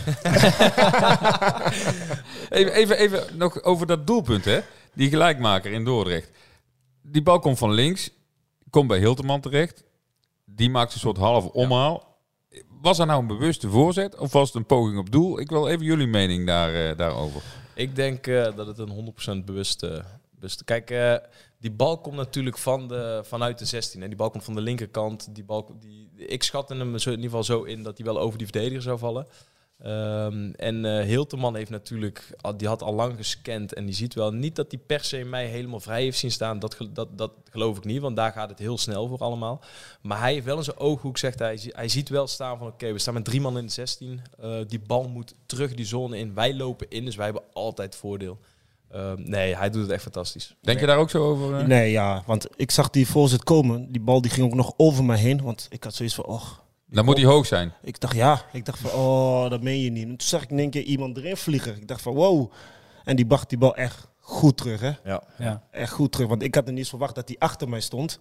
Even, even, even nog over dat doelpunt, hè? Die gelijkmaker in Dordrecht. Die bal komt van links, komt bij Hilterman terecht. Die maakt een soort halve omhaal. Was dat nou een bewuste voorzet of was het een poging op doel? Ik wil even jullie mening daar, uh, daarover. Ik denk uh, dat het een honderd procent bewuste... bewuste kijk, uh, die bal komt natuurlijk van de, vanuit de zestien. Hè. Die bal komt van de linkerkant. Die bal, die, ik schatte hem zo, in ieder geval zo in dat hij wel over die verdediger zou vallen. Um, en uh, Hilterman heeft natuurlijk, die had al lang gescand en die ziet wel niet dat hij per se mij helemaal vrij heeft zien staan. Dat, dat, dat geloof ik niet, want daar gaat het heel snel voor allemaal. Maar hij heeft wel in zijn ooghoek, zegt hij, hij ziet wel staan van oké, okay, we staan met drie man in de zestien. Uh, die bal moet terug die zone in. Wij lopen in, dus wij hebben altijd voordeel. Uh, nee, hij doet het echt fantastisch. Denk je daar ook zo over? Uh? Nee, ja, want ik zag die voorzet komen. Die bal die ging ook nog over mij heen, want ik had zoiets van, oh... Dan moet hij hoog zijn. Ik dacht, ja. Ik dacht van, oh, dat meen je niet. En toen zag ik in één keer iemand erin vliegen. Ik dacht van, wow. En die bracht die bal echt goed terug, hè. Ja. Ja. Echt goed terug, want ik had er niet eens verwacht dat hij achter mij stond.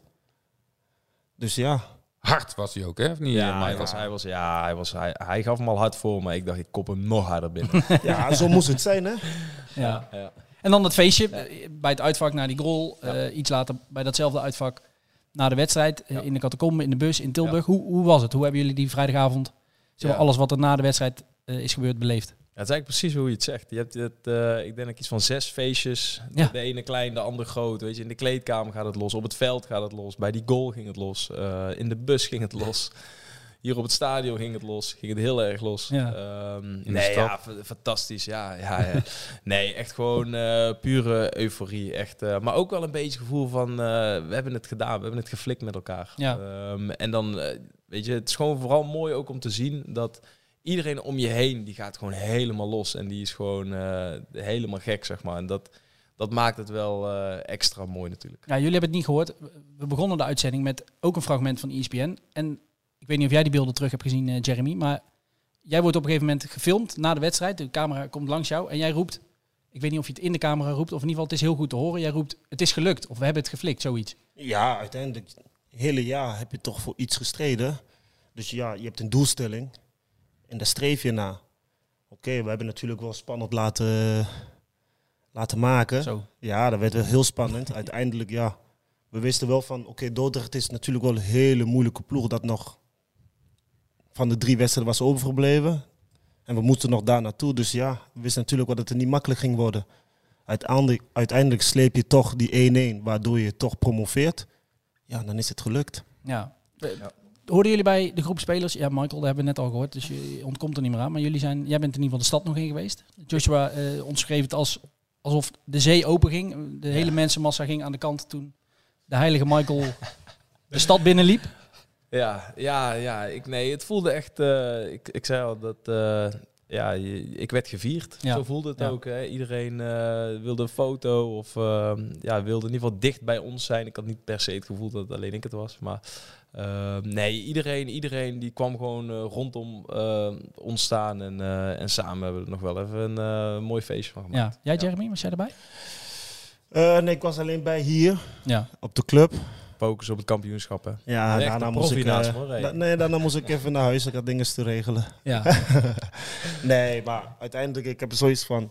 Dus ja. Hard was hij ook, hè? Of niet? Ja, hij was, hij was, ja hij, was, hij, hij gaf hem al hard voor, maar ik dacht, ik kop hem nog harder binnen. Ja, zo moest het zijn, hè. Ja. Ja. En dan het feestje ja. bij het uitvak naar die goal. Ja. Uh, iets later bij datzelfde uitvak na de wedstrijd. Ja. Uh, in de catacombe, in de bus, in Tilburg. Ja. Hoe, hoe was het? Hoe hebben jullie die vrijdagavond, zeg maar, ja. alles wat er na de wedstrijd uh, is gebeurd, beleefd? Ja, het is eigenlijk precies hoe je het zegt. Je hebt het, uh, ik denk iets van zes feestjes. Ja. De ene klein, de andere groot. Weet je, in de kleedkamer gaat het los. Op het veld gaat het los. Bij die goal ging het los. Uh, in de bus ging het los. Hier op het stadion ging het los. Ging het heel erg los. Ja. Um, nee, ja, f- fantastisch. Ja, ja, ja. Nee, echt gewoon uh, pure euforie. Echt, uh, maar ook wel een beetje het gevoel van... Uh, we hebben het gedaan. We hebben het geflikt met elkaar. Ja. Um, en dan, uh, weet je, het is gewoon vooral mooi ook om te zien dat... Iedereen om je heen, die gaat gewoon helemaal los. En die is gewoon uh, helemaal gek, zeg maar. En dat, dat maakt het wel uh, extra mooi natuurlijk. Ja, jullie hebben het niet gehoord. We begonnen de uitzending met ook een fragment van E S P N. En ik weet niet of jij die beelden terug hebt gezien, uh, Jeremy. Maar jij wordt op een gegeven moment gefilmd na de wedstrijd. De camera komt langs jou en jij roept... Ik weet niet of je het in de camera roept of in ieder geval het is heel goed te horen. Jij roept, het is gelukt of we hebben het geflikt, zoiets. Ja, uiteindelijk, het hele jaar heb je toch voor iets gestreden. Dus ja, je hebt een doelstelling... En daar streef je naar. Oké, okay, we hebben natuurlijk wel spannend laten, laten maken. Zo. Ja, dat werd wel heel spannend. Uiteindelijk, ja. We wisten wel van, oké, okay, Dordrecht is natuurlijk wel een hele moeilijke ploeg. Dat nog van de drie wedstrijden was overgebleven. En we moesten nog daar naartoe. Dus ja, we wisten natuurlijk wel dat het niet makkelijk ging worden. Uiteindelijk, uiteindelijk sleep je toch die één-één, waardoor je toch promoveert. Ja, dan is het gelukt. Ja. ja. Hoorden jullie bij de groep spelers? Ja, Michael, dat hebben we net al gehoord, dus je ontkomt er niet meer aan. Maar jullie zijn, jij bent in ieder geval de stad nog in geweest. Joshua uh, omschreef het als, alsof de zee open ging. De hele ja. mensenmassa ging aan de kant toen de heilige Michael de stad binnenliep. Ja, ja, ja. Ik, nee, het voelde echt... Uh, ik, ik zei al dat... Uh, ja, je, ik werd gevierd. Ja. Zo voelde het ja. ook. Hè. Iedereen uh, wilde een foto of uh, ja, wilde in ieder geval dicht bij ons zijn. Ik had niet per se het gevoel dat alleen ik het was, maar... Uh, nee, iedereen, iedereen die kwam gewoon uh, rondom uh, ons staan en, uh, en samen hebben we er nog wel even een uh, mooi feestje van gemaakt. Ja. Jij Jeremy, was jij erbij? Uh, nee, ik was alleen bij hier, ja. op de club. Focus op het kampioenschap, hè? Ja, daarna moest ik, uh, da- nee, daarna moest ik even naar huis, ik had dingen te regelen. Ja. Nee, maar uiteindelijk, ik heb zoiets van,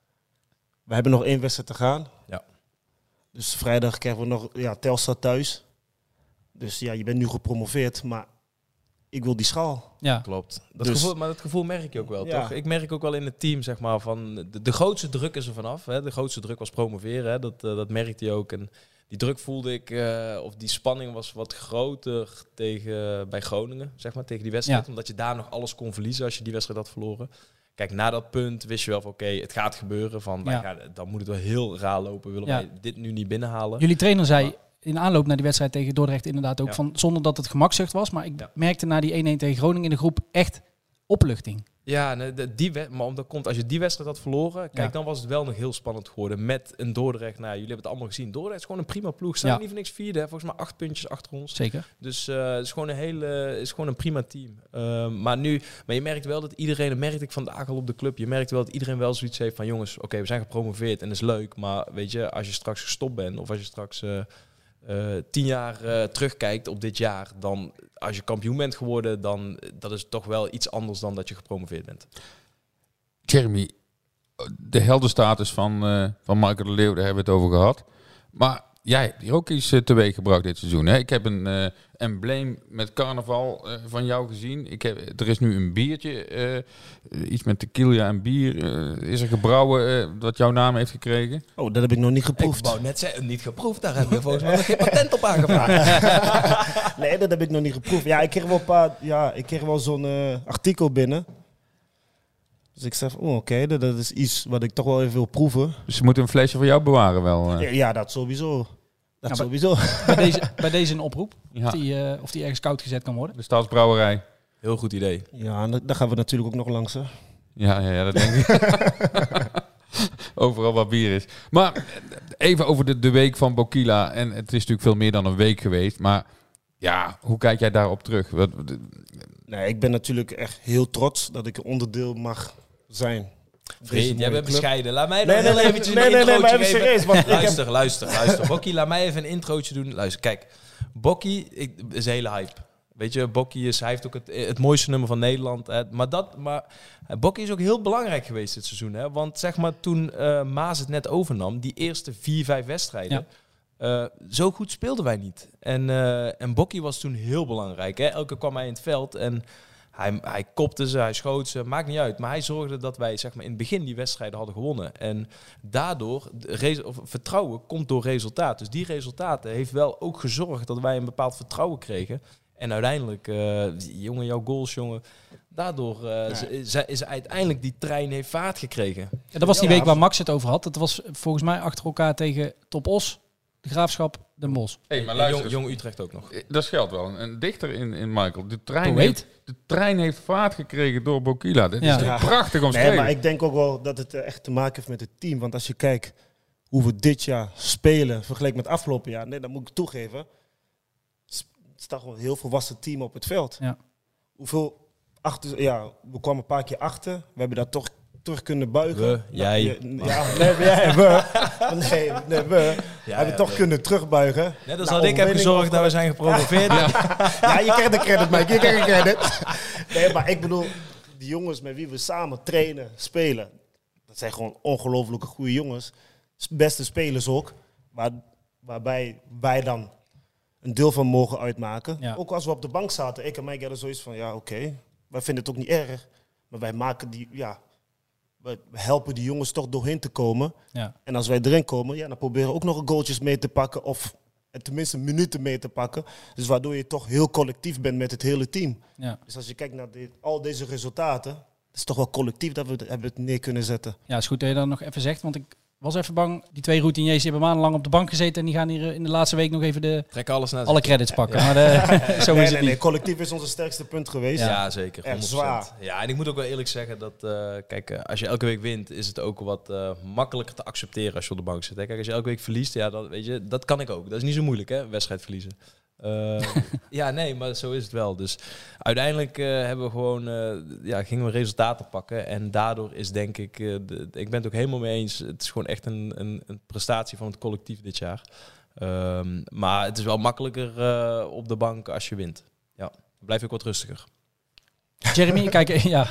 we hebben nog één wedstrijd te gaan. Ja. Dus vrijdag krijgen we nog ja, Telstar thuis. Dus ja, je bent nu gepromoveerd, maar ik wil die schaal. Ja, klopt. Dat dus, gevoel, maar dat gevoel merk je ook wel, ja. toch? Ik merk ook wel in het team, zeg maar, van de, de grootste druk is er vanaf. Hè. De grootste druk was promoveren, hè. Dat, uh, dat merkte je ook. En die druk voelde ik, uh, of die spanning was wat groter tegen, bij Groningen, zeg maar, tegen die wedstrijd. Ja. Omdat je daar nog alles kon verliezen als je die wedstrijd had verloren. Kijk, na dat punt wist je wel van oké, okay, het gaat gebeuren. Van, wij Ja. gaan, dan moet het wel heel raar lopen. Willen Ja. wij dit nu niet binnenhalen? Jullie trainer zei in aanloop naar die wedstrijd tegen Dordrecht inderdaad ook Ja. van zonder dat het gemakzucht was. Maar ik Ja. merkte na die een-een tegen Groningen in de groep echt opluchting. Ja, nee, de- die wed- maar omdat komt, als je die wedstrijd had verloren, kijk, Ja. dan was het wel nog heel spannend geworden. Met een Dordrecht, nou, jullie hebben het allemaal gezien. Dordrecht is gewoon een prima ploeg. Staan Ja. niet voor niks vierde, hè? Volgens mij acht puntjes achter ons. Zeker. Dus eh, het is gewoon een hele, het is gewoon een prima team. Uh, maar nu, maar je merkt wel dat iedereen, dat merkte ik vandaag al op de club, je merkt wel dat iedereen wel zoiets heeft van jongens, oké, okay, we zijn gepromoveerd en dat is leuk, maar weet je, als je straks gestopt bent of als je straks uh, uh, tien jaar uh, terugkijkt op dit jaar, dan als je kampioen bent geworden, dan dat is toch wel iets anders dan dat je gepromoveerd bent. Jeremy, de heldenstatus van, uh, van Michael de Leeuw, daar hebben we het over gehad. Maar jij hebt hier ook iets uh, teweeg gebracht dit seizoen. Hè? Ik heb een uh, embleem met carnaval uh, van jou gezien. Ik heb, er is nu een biertje, uh, iets met tequila en bier. Uh, is er gebrouwen uh, dat jouw naam heeft gekregen? Oh, dat heb ik nog niet geproefd. Ik wou net zeggen, niet geproefd. Daar hebben we volgens mij nog geen patent op aangevraagd. Nee, dat heb ik nog niet geproefd. Ja, ik kreeg wel, een paar, ja, ik kreeg wel zo'n uh, artikel binnen. Dus ik zeg, oh, oké, okay, dat, dat is iets wat ik toch wel even wil proeven. Dus ze moeten een flesje voor jou bewaren wel? Uh. Ja, ja, dat sowieso. Dat ja, sowieso. Bij deze, bij deze een oproep, ja. of, die, uh, of die ergens koud gezet kan worden. De Stadsbrouwerij. Heel goed idee. Ja, daar gaan we natuurlijk ook nog langs, hè. Ja, ja, ja, dat denk ik. Overal waar bier is. Maar even over de, de week van Bokila. En het is natuurlijk veel meer dan een week geweest. Maar ja, hoe kijk jij daarop terug? Wat, nee, ik ben natuurlijk echt heel trots dat ik een onderdeel mag zijn. Vriend, jij bent bescheiden. Laat mij nee, nog nee, heel nee, eventjes nee, een nee, nee, introotje maar even geven. serieus, want luister, heb... luister, luister. Bokkie, laat mij even een introotje doen. Luister, kijk. Bokkie ik, is een hele hype. Weet je, Bokkie is, hij heeft ook het, het mooiste nummer van Nederland. Hè. Maar, dat, maar Bokkie is ook heel belangrijk geweest dit seizoen. Hè. Want zeg maar, toen uh, Maas het net overnam, die eerste vier, vijf wedstrijden... Ja. Uh, zo goed speelden wij niet. En, uh, en Bokkie was toen heel belangrijk. Hè. Elke keer kwam hij in het veld en hij, hij kopte ze, hij schoot ze, maakt niet uit. Maar hij zorgde dat wij zeg maar, in het begin die wedstrijden hadden gewonnen. En daardoor, res- of vertrouwen komt door resultaat. Dus die resultaten heeft wel ook gezorgd dat wij een bepaald vertrouwen kregen. En uiteindelijk, uh, jongen, jouw goals, jongen. Daardoor uh, ja. is, is uiteindelijk die trein heeft vaart gekregen. Ja, dat was die week waar Max het over had. Dat was volgens mij achter elkaar tegen Top Os, de Graafschap, Den Bosch. Hey, maar luister, Jong, Jong Utrecht ook nog. Dat scheelt wel. Een dichter in, in Michael. De trein, heeft, de trein heeft vaart gekregen door Bokila. Dat ja. is ja. prachtig omschreven. Nee, maar ik denk ook wel dat het echt te maken heeft met het team. Want als je kijkt hoe we dit jaar spelen, vergeleken met afgelopen jaar. Nee, dat moet ik toegeven. Er staat gewoon een heel volwassen team op het veld. Ja. Hoeveel achter, ja, we kwamen een paar keer achter. We hebben dat toch terug kunnen buigen. We, jij. Nou, ja, nee, jij, we. Nee, nee, we. Ja, hebben ja, toch we. kunnen terugbuigen. Net als nou, dat ik heb gezorgd dat we zijn gepromoveerd. Ja, ja je krijgt de credit, Mike. Je krijgt de credit. Nee, maar ik bedoel, die jongens met wie we samen trainen, spelen. Dat zijn gewoon ongelooflijke goede jongens. Beste spelers ook. Waar, waarbij wij dan een deel van mogen uitmaken. Ja. Ook als we op de bank zaten, ik en Mike hadden zoiets van, ja oké, okay, wij vinden het ook niet erg. Maar wij maken die, ja, we helpen die jongens toch doorheen te komen. Ja. En als wij erin komen, ja, dan proberen we ook nog een goaltjes mee te pakken. Of tenminste minuten mee te pakken. Dus waardoor je toch heel collectief bent met het hele team. Ja. Dus als je kijkt naar dit, al deze resultaten, het is toch wel collectief dat we het hebben het neer kunnen zetten. Ja, is goed dat je dat nog even zegt, want ik was even bang. Die twee routiniers hebben maandenlang op de bank gezeten en die gaan hier in de laatste week nog even de alles naar alle credits pakken. Ja. Maar de, zo nee, is het nee, niet. nee, collectief is onze sterkste punt geweest. Ja, ja zeker. Echt zwaar. Ja, en ik moet ook wel eerlijk zeggen dat, uh, kijk, uh, als je elke week wint, is het ook wat uh, makkelijker te accepteren als je op de bank zit. Hè? Kijk, als je elke week verliest, ja, dat, weet je, dat kan ik ook. Dat is niet zo moeilijk, hè, wedstrijd verliezen. Uh, ja, nee, maar zo is het wel. Dus uiteindelijk uh, hebben we gewoon, uh, ja, gingen we resultaten pakken. En daardoor is denk ik, uh, de, ik ben het ook helemaal mee eens. Het is gewoon echt een, een, een prestatie van het collectief dit jaar. Um, maar het is wel makkelijker uh, op de bank als je wint. Ja, dan blijf ik wat rustiger. Jeremy, ik kijk, ja.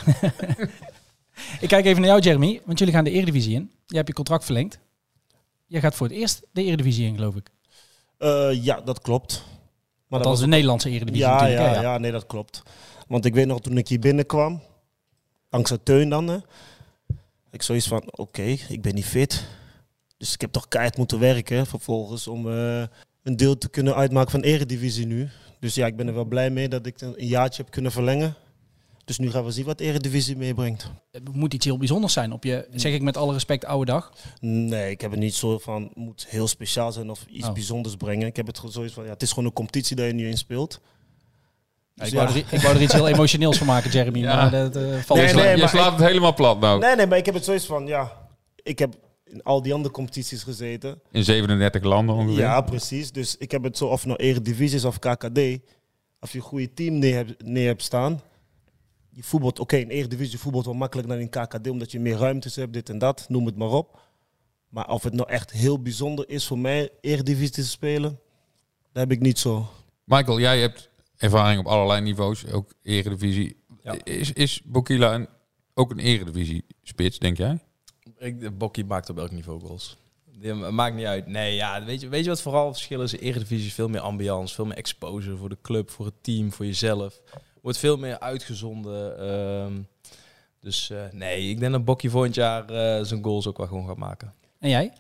ik kijk even naar jou, Jeremy. Want jullie gaan de Eredivisie in. Je hebt je contract verlengd. Jij gaat voor het eerst de Eredivisie in, geloof ik. Uh, ja, dat klopt. Maar dat was de Nederlandse Eredivisie ja, natuurlijk. Ja, hè, ja, ja, nee, dat klopt. Want ik weet nog, toen ik hier binnenkwam, dankzij Teun dan, hè, ik zoiets van, oké, okay, ik ben niet fit. Dus ik heb toch keihard moeten werken vervolgens om uh, een deel te kunnen uitmaken van Eredivisie nu. Dus ja, ik ben er wel blij mee dat ik een jaartje heb kunnen verlengen. Dus nu gaan we zien wat de Eredivisie meebrengt. Het moet iets heel bijzonders zijn op je, zeg ik met alle respect, oude dag. Nee, ik heb het niet zo van, moet heel speciaal zijn of iets Oh. bijzonders brengen. Ik heb het gewoon zoiets van, ja, het is gewoon een competitie dat je nu in speelt. Ja, Dus ik, wou ja. er, ik wou er iets heel emotioneels van maken, Jeremy. Ja. Maar dat uh, valt Nee, je nee, slaat, je maar slaat het helemaal plat nou. Nee, nee, maar ik heb het zoiets van, ja, ik heb in al die andere competities gezeten. In zevenendertig landen ongeveer. Ja, precies. Dus ik heb het zo, of het nou Eredivisie is of K K D, als je een goede team neer hebt, neer hebt staan, je voetbalt, oké, in Eredivisie voetbalt wel makkelijker dan in K K D, omdat je meer ruimtes hebt, dit en dat, noem het maar op. Maar of het nou echt heel bijzonder is voor mij Eredivisie te spelen, dat heb ik niet zo. Michael, jij hebt ervaring op allerlei niveaus, ook Eredivisie. Ja. Is, is Bokila een, ook een Eredivisie-spits, denk jij? Ik, Bokkie maakt op elk niveau goals. Die maakt niet uit. Nee, ja, weet je, weet je wat vooral het verschil is? De Eredivisie is veel meer ambiance, veel meer exposure voor de club, voor het team, voor jezelf. Wordt veel meer uitgezonden. Um, dus uh, nee, ik denk dat Bokkie volgend jaar uh, zijn goals ook wel gewoon gaat maken. En jij?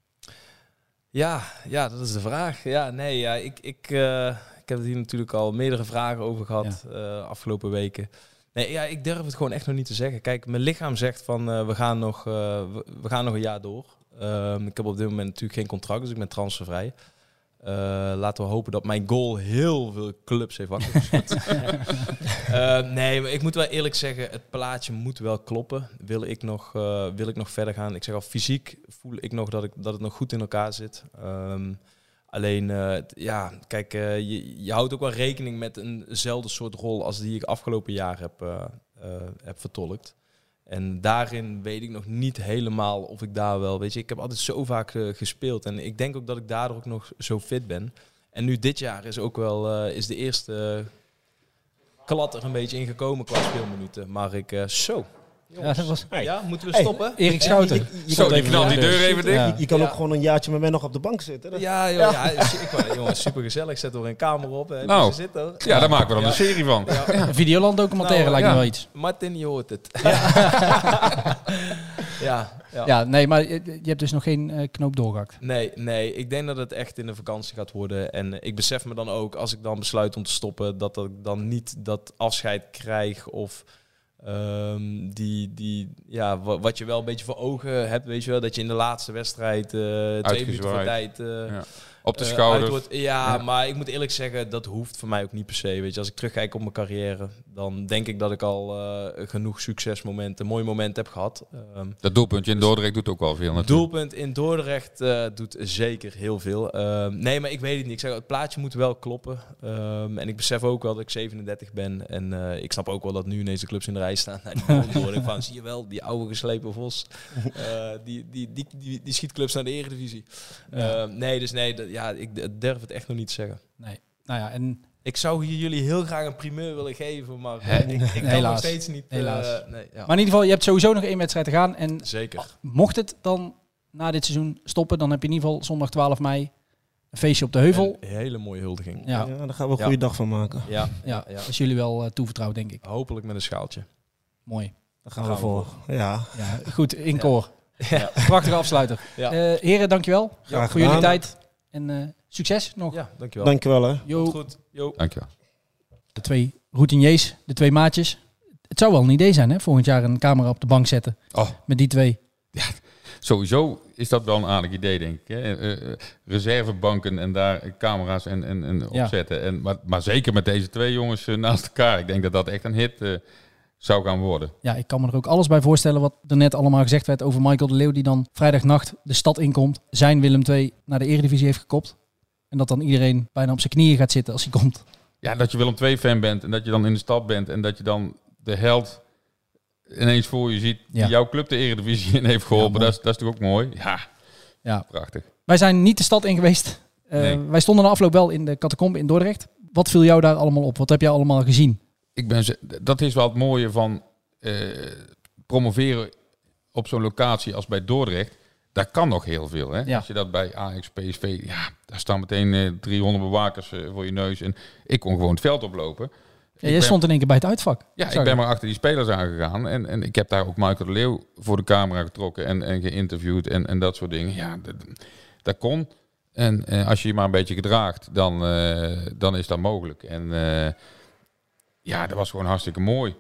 Ja, ja, dat is de vraag. Ja, nee, ja, ik, ik, uh, ik heb het hier natuurlijk al meerdere vragen over gehad ja. uh, afgelopen weken. Nee, ja, ik durf het gewoon echt nog niet te zeggen. Kijk, mijn lichaam zegt van uh, we, gaan nog, uh, we, we gaan nog een jaar door. Uh, ik heb op dit moment natuurlijk geen contract, dus ik ben transfervrij. Uh, laten we hopen dat mijn goal heel veel clubs heeft wakker geschud. uh, nee, maar ik moet wel eerlijk zeggen, het plaatje moet wel kloppen. Wil ik nog, uh, wil ik nog verder gaan? Ik zeg al, fysiek voel ik nog dat, ik, dat het nog goed in elkaar zit. Um, alleen, uh, ja, kijk, uh, je, je houdt ook wel rekening met eenzelfde soort rol als die ik afgelopen jaar heb, uh, uh, heb vertolkt. En daarin weet ik nog niet helemaal of ik daar wel... Weet je, ik heb altijd zo vaak uh, gespeeld. En ik denk ook dat ik daardoor ook nog zo fit ben. En nu dit jaar is ook wel uh, is de eerste uh, klad er een beetje ingekomen qua speelminuten. Maar ik... Uh, zo... Ja, dat was... ja, moeten we Hey, stoppen? Erik Schouten. Je, je, je Zo, kan die knalt die deur even dicht. Ja. Je, je kan Ja. ook gewoon een jaartje met mij nog op de bank zitten. Dat- Ja, joh, ja. ja ik wou, jongens, super gezellig. Zet er een kamer op. Hè. Nou, Ze zitten, hoor. Ja, daar maken we dan Ja. een serie van. Ja. Een Videoland documentaire Nou, lijkt me ja. wel iets. Martin, je hoort het. Ja, ja, ja. Ja, nee, maar je, je hebt dus nog geen uh, knoop doorgehakt. Nee, nee, ik denk dat het echt in de vakantie gaat worden. En ik besef me dan ook, als ik dan besluit om te stoppen, dat ik dan niet dat afscheid krijg of um, die, die, ja, wa- wat je wel een beetje voor ogen hebt, weet je wel, dat je in de laatste wedstrijd uh, twee minuten voor tijd uh, Ja. Op de uh, schouders. uit wordt. Ja, Ja. maar ik moet eerlijk zeggen, dat hoeft voor mij ook niet per se. Weet je, als ik terugkijk op mijn carrière, dan denk ik dat ik al uh, genoeg succesmomenten, mooie momenten heb gehad. Um, Dat doelpuntje in Dordrecht doet ook wel veel natuurlijk. Doelpunt in Dordrecht uh, doet zeker heel veel. Um, nee, maar ik weet het niet. Ik zeg, het plaatje moet wel kloppen. Um, en ik besef ook wel dat ik zevenendertig ben. En uh, ik snap ook wel dat nu ineens de clubs in de rij staan. Nou, die hoor ik van, zie je wel, die oude geslepen Vos. Uh, die, die, die, die, die schiet clubs naar de Eredivisie. Ja. Uh, nee, dus nee, dat, ja, ik durf het echt nog niet te zeggen. Nee. Nou ja, en Ik zou hier jullie heel graag een primeur willen geven, maar uh, Hè? ik, ik kan Helaas. nog steeds niet. Uh, Helaas. nee, ja. Maar in ieder geval, je hebt sowieso nog één wedstrijd te gaan. En Zeker. mocht het dan na dit seizoen stoppen, dan heb je in ieder geval zondag twaalf mei een feestje op de Heuvel. Een hele mooie huldiging. Ja, Ja, daar gaan we een Ja. goede dag van maken. Ja, ja, ja, ja. dat is jullie wel uh, toevertrouwd, denk ik. Hopelijk met een schaaltje. Mooi. Daar gaan Gaan we we voor. Ja, Ja, goed, in koor. Ja. Prachtige afsluiter. Ja. Uh, heren, dankjewel graag voor jullie gedaan. tijd. En uh, succes nog. Ja, dankjewel. Dankjewel hè. Yo, Komt goed. Yo. Dankjewel. de twee routiniers, de twee maatjes. Het zou wel een idee zijn, hè? Volgend jaar een camera op de bank zetten. Oh. Met die twee. Sowieso is dat wel een aardig idee, denk ik. Hè? Uh, uh, reservebanken en daar camera's en, en, en Ja. opzetten. En, maar, maar zeker met deze twee jongens uh, naast elkaar. Ik denk dat dat echt een hit uh, zou gaan worden. Ja, ik kan me er ook alles bij voorstellen wat er net allemaal gezegd werd over Michael de Leeuw, die dan vrijdagnacht de stad inkomt, zijn Willem twee naar de Eredivisie heeft gekopt. En dat dan iedereen bijna op zijn knieën gaat zitten als hij komt. Ja, dat je Willem twee fan bent en dat je dan in de stad bent en dat je dan de held ineens voor je ziet die Ja. jouw club de Eredivisie in heeft geholpen. Ja, dat, is, dat is toch ook mooi? Ja, Ja. prachtig. Wij zijn niet de stad in geweest. Uh, Nee. Wij stonden na afloop wel in de catacombe in Dordrecht. Wat viel jou daar allemaal op? Wat heb jij allemaal gezien? Ik ben ze, dat is wel het mooie van eh, promoveren op zo'n locatie als bij Dordrecht. Daar kan nog heel veel. Hè? Ja. Als je dat bij Ajax, P S V, ja, daar staan meteen eh, driehonderd bewakers eh, voor je neus. En ik kon gewoon het veld oplopen. Ja, jij ben- stond in één keer bij het uitvak. Ja, Zag ik ben je? maar achter die spelers aangegaan. En, en ik heb daar ook Michael de Leeuw voor de camera getrokken en, en geïnterviewd en, en dat soort dingen. Ja, dat, dat kon. En eh, als je je maar een beetje gedraagt, dan, eh, dan is dat mogelijk. En eh, ja, dat was gewoon hartstikke mooi.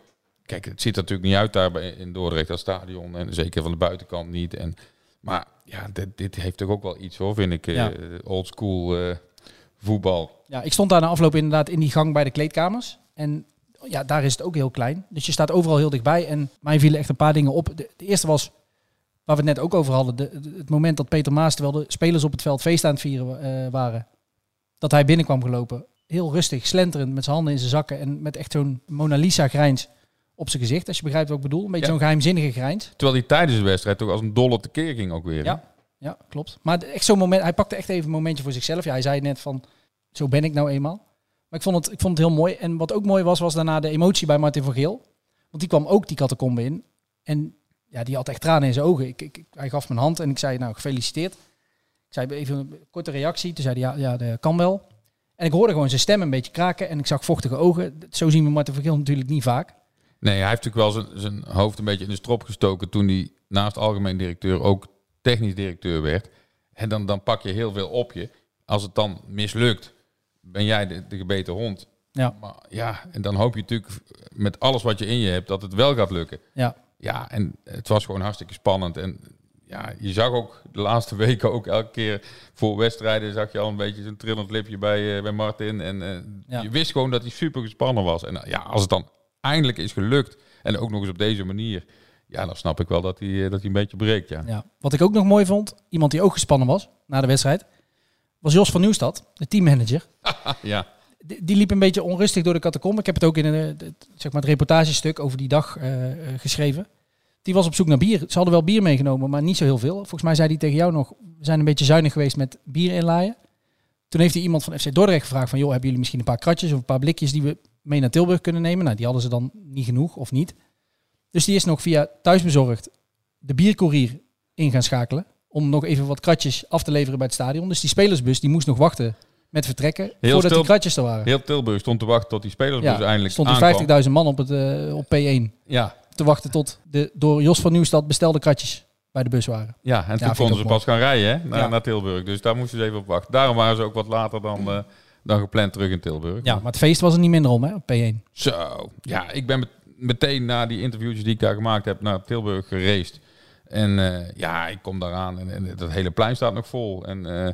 kijk, het ziet er natuurlijk niet uit daar bij, in Dordrecht, dat stadion. En zeker van de buitenkant niet. En, maar ja, dit, dit heeft toch ook wel iets hoor, vind ik. Ja. Uh, old school uh, voetbal. Ja, ik stond daar na afloop inderdaad in die gang bij de kleedkamers. En ja, daar is het ook heel klein. Dus je staat overal heel dichtbij. En mij vielen echt een paar dingen op. De, de eerste was, waar we het net ook over hadden. De, de, het moment dat Peter Maas, terwijl de spelers op het veld feest aan het vieren uh, waren. Dat hij binnenkwam gelopen. Heel rustig, slenterend, met zijn handen in zijn zakken. En met echt zo'n Mona Lisa grijns op zijn gezicht. Als je begrijpt wat ik bedoel. Een beetje ja. zo'n geheimzinnige grijns. Terwijl hij tijdens de wedstrijd toch als een dolle tekeer ging ook weer. Ja, ja, klopt. Maar echt zo'n moment, hij pakte echt even een momentje voor zichzelf. Ja, hij zei net van, zo ben ik nou eenmaal. Maar ik vond, het, ik vond het heel mooi. En wat ook mooi was, was daarna de emotie bij Martin van Geel. Want die kwam ook die catacombe in. En ja, die had echt tranen in zijn ogen. Ik, ik, hij gaf me een hand en ik zei, nou, gefeliciteerd. Ik zei even een korte reactie. Toen zei hij, ja, ja dat kan wel. En ik hoorde gewoon zijn stem een beetje kraken. En ik zag vochtige ogen. Zo zien we Martin van Geel natuurlijk niet vaak. Nee, hij heeft natuurlijk wel zijn, zijn hoofd een beetje in de strop gestoken toen hij naast algemeen directeur ook technisch directeur werd. En dan, dan pak je heel veel op je. Als het dan mislukt, ben jij de, de gebeten hond. Ja. Maar ja, en dan hoop je natuurlijk met alles wat je in je hebt dat het wel gaat lukken. Ja. Ja, en het was gewoon hartstikke spannend. En ja, je zag ook de laatste weken ook elke keer voor wedstrijden zag je al een beetje zo'n trillend lipje bij, uh, bij Martin. En uh, ja. je wist gewoon dat hij super gespannen was. En uh, ja, als het dan eindelijk is gelukt en ook nog eens op deze manier, ja, dan snap ik wel dat hij, uh, dat hij een beetje breekt. Ja. Ja. Wat ik ook nog mooi vond, iemand die ook gespannen was na de wedstrijd, was Jos van Nieuwstad, de teammanager. Ja. Die, die liep een beetje onrustig door de catacombe. Ik heb het ook in een, zeg maar het reportagestuk over die dag uh, uh, geschreven. Die was op zoek naar bier. Ze hadden wel bier meegenomen, maar niet zo heel veel. Volgens mij zei hij tegen jou nog, we zijn een beetje zuinig geweest met bier inlaaien. Toen heeft hij iemand van F C Dordrecht gevraagd van, joh, hebben jullie misschien een paar kratjes of een paar blikjes die we mee naar Tilburg kunnen nemen? Nou, die hadden ze dan niet genoeg of niet. Dus die is nog via thuisbezorgd de biercourier in gaan schakelen om nog even wat kratjes af te leveren bij het stadion. Dus die spelersbus die moest nog wachten met vertrekken heel voordat Til- die kratjes er waren. Heel Tilburg stond te wachten tot die spelersbus ja, eindelijk stond er vijftigduizend man op, het, uh, op P één. Ja. Te wachten tot de door Jos van Nieuwstad bestelde kratjes bij de bus waren. Ja, en toen ja, konden ze pas gaan rijden hè, naar, ja. naar Tilburg. Dus daar moesten ze even op wachten. Daarom waren ze ook wat later dan, uh, dan gepland terug in Tilburg. Ja, maar het feest was er niet minder om hè, op P één. Zo, ja, ik ben met, meteen na die interviewtjes die ik daar gemaakt heb naar Tilburg geraced. En uh, ja, ik kom daaraan en, en dat hele plein staat nog vol. En uh,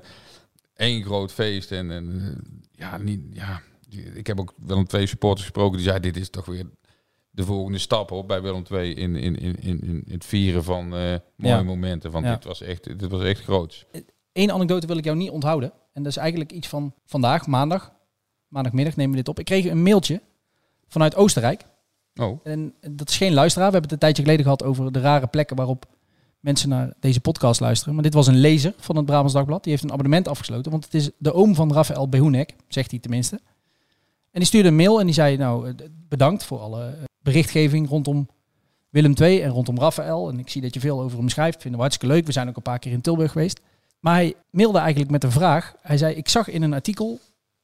één groot feest. En, en uh, ja, niet, ja, ik heb ook wel een twee supporters gesproken die zeiden, dit is toch weer de volgende stap hoor, bij Willem twee in, in, in, in, in het vieren van uh, mooie ja. momenten. Want ja. dit was echt, dit was echt groots. Eén anekdote wil ik jou niet onthouden. En dat is eigenlijk iets van vandaag, maandag. Maandagmiddag nemen we dit op. Ik kreeg een mailtje vanuit Oostenrijk. Oh. En dat is geen luisteraar. We hebben het een tijdje geleden gehad over de rare plekken waarop mensen naar deze podcast luisteren. Maar dit was een lezer van het Brabants Dagblad. Die heeft een abonnement afgesloten. Want het is de oom van Rafael Behunek, zegt hij tenminste. En die stuurde een mail en die zei, nou, bedankt voor alle berichtgeving rondom Willem twee en rondom Rafael. En ik zie dat je veel over hem schrijft. Vinden we hartstikke leuk. We zijn ook een paar keer in Tilburg geweest. Maar hij mailde eigenlijk met een vraag. Hij zei, ik zag in een artikel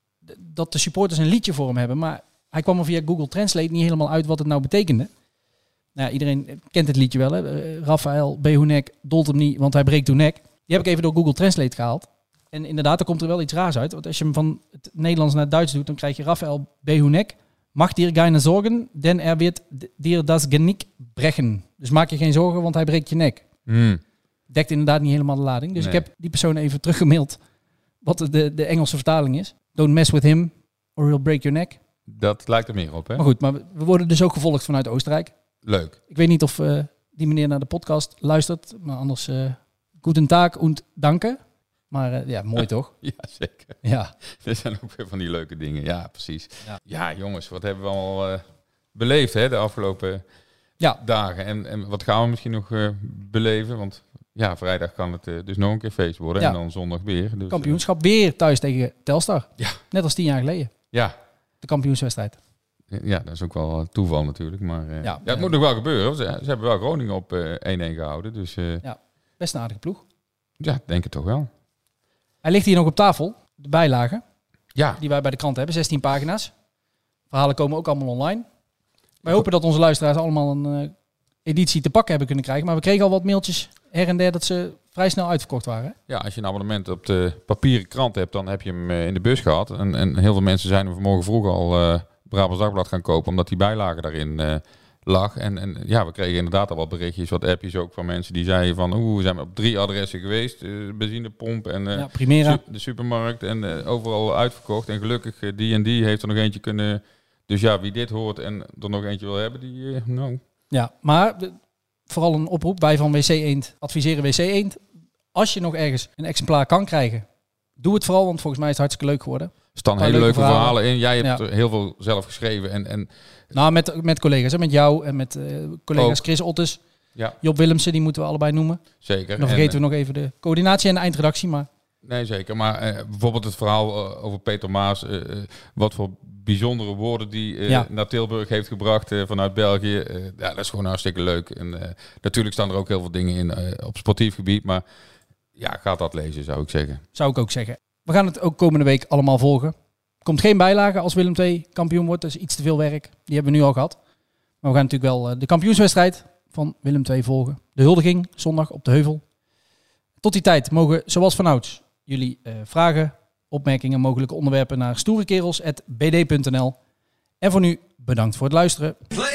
dat de supporters een liedje voor hem hebben. Maar hij kwam er via Google Translate niet helemaal uit wat het nou betekende. Nou ja, iedereen kent het liedje wel. Hè? Rafael Behunek dolt hem niet, want hij breekt uw nek. Die heb ik even door Google Translate gehaald. En inderdaad, er komt er wel iets raars uit. Want als je hem van het Nederlands naar het Duits doet, dan krijg je Rafael Behunek. Mag dir keine zorgen, denn er wird dir das Genick brechen. Dus maak je geen zorgen, want hij breekt je nek. Hmm. Dekt inderdaad niet helemaal de lading. Dus Nee. ik heb die persoon even teruggemaild wat de, de Engelse vertaling is. Don't mess with him, or he'll break your neck. Dat lijkt er meer op, hè? Maar goed, maar we worden dus ook gevolgd vanuit Oostenrijk. Leuk. Ik weet niet of uh, die meneer naar de podcast luistert, maar anders uh, guten Tag und danke. Maar uh, ja, mooi toch? Ja, zeker. Ja. Dit zijn ook weer van die leuke dingen. Ja, precies. Ja, ja jongens, wat hebben we al uh, beleefd hè, de afgelopen ja. dagen. En, en wat gaan we misschien nog uh, beleven? Want ja, vrijdag kan het uh, dus nog een keer feest worden. Ja. En dan zondag weer. Dus, Kampioenschap weer thuis tegen Telstar. Ja. Net als tien jaar geleden. Ja. De kampioenswedstrijd. Ja, dat is ook wel toeval natuurlijk. Maar uh, ja, Ja, ja, het uh, moet nog wel gebeuren. Ze, ze hebben wel Groningen op uh, één-één gehouden. Dus uh, ja, best een aardige ploeg. Ja, denk het toch wel. Hij ligt hier nog op tafel. De bijlagen. Ja. Die wij bij de krant hebben. zestien pagina's. Verhalen komen ook allemaal online. Wij hopen dat onze luisteraars allemaal een uh, editie te pakken hebben kunnen krijgen. Maar we kregen al wat mailtjes her en der dat ze vrij snel uitverkocht waren. Ja, als je een abonnement op de papieren krant hebt, dan heb je hem uh, in de bus gehad. En, en heel veel mensen zijn hem vanmorgen vroeg al uh, Brabants Dagblad gaan kopen, omdat die bijlagen daarin uh, lag. En, en ja, we kregen inderdaad al wat berichtjes, wat appjes ook van mensen die zeiden van, oeh, we zijn op drie adressen geweest, uh, benzinepomp en uh, ja, Primera. Su- de supermarkt en uh, overal uitverkocht. En gelukkig uh, die en die heeft er nog eentje kunnen. Dus ja, wie dit hoort en er nog eentje wil hebben, die uh, nou. Ja, maar de, vooral een oproep. Wij van W C Eend adviseren W C Eend. Als je nog ergens een exemplaar kan krijgen, doe het vooral, want volgens mij is het hartstikke leuk geworden. Er staan hele leuke verhalen. verhalen in. Jij hebt ja. er heel veel zelf geschreven. En, en nou, met, met collega's. Hè? Met jou en met uh, collega's ook. Chris Ottes. Ja. Job Willemsen, die moeten we allebei noemen. Zeker. En dan vergeten en, we nog even de coördinatie en de eindredactie. Maar... Nee, zeker. Maar uh, bijvoorbeeld het verhaal uh, over Peter Maas. Uh, uh, wat voor bijzondere woorden die uh, ja. naar Tilburg heeft gebracht uh, vanuit België. Uh, ja, dat is gewoon hartstikke leuk. En uh, natuurlijk staan er ook heel veel dingen in uh, op sportief gebied. Maar ja, ga dat lezen, zou ik zeggen. Zou ik ook zeggen. We gaan het ook komende week allemaal volgen. Komt geen bijlage als Willem twee kampioen wordt. Dat is iets te veel werk. Die hebben we nu al gehad. Maar we gaan natuurlijk wel uh, de kampioenswedstrijd van Willem twee volgen. De huldiging zondag op de Heuvel. Tot die tijd mogen, zoals vanouds, jullie uh, vragen, opmerkingen, mogelijke onderwerpen naar stoerekerels apenstaartje b d punt n l. En voor nu, bedankt voor het luisteren.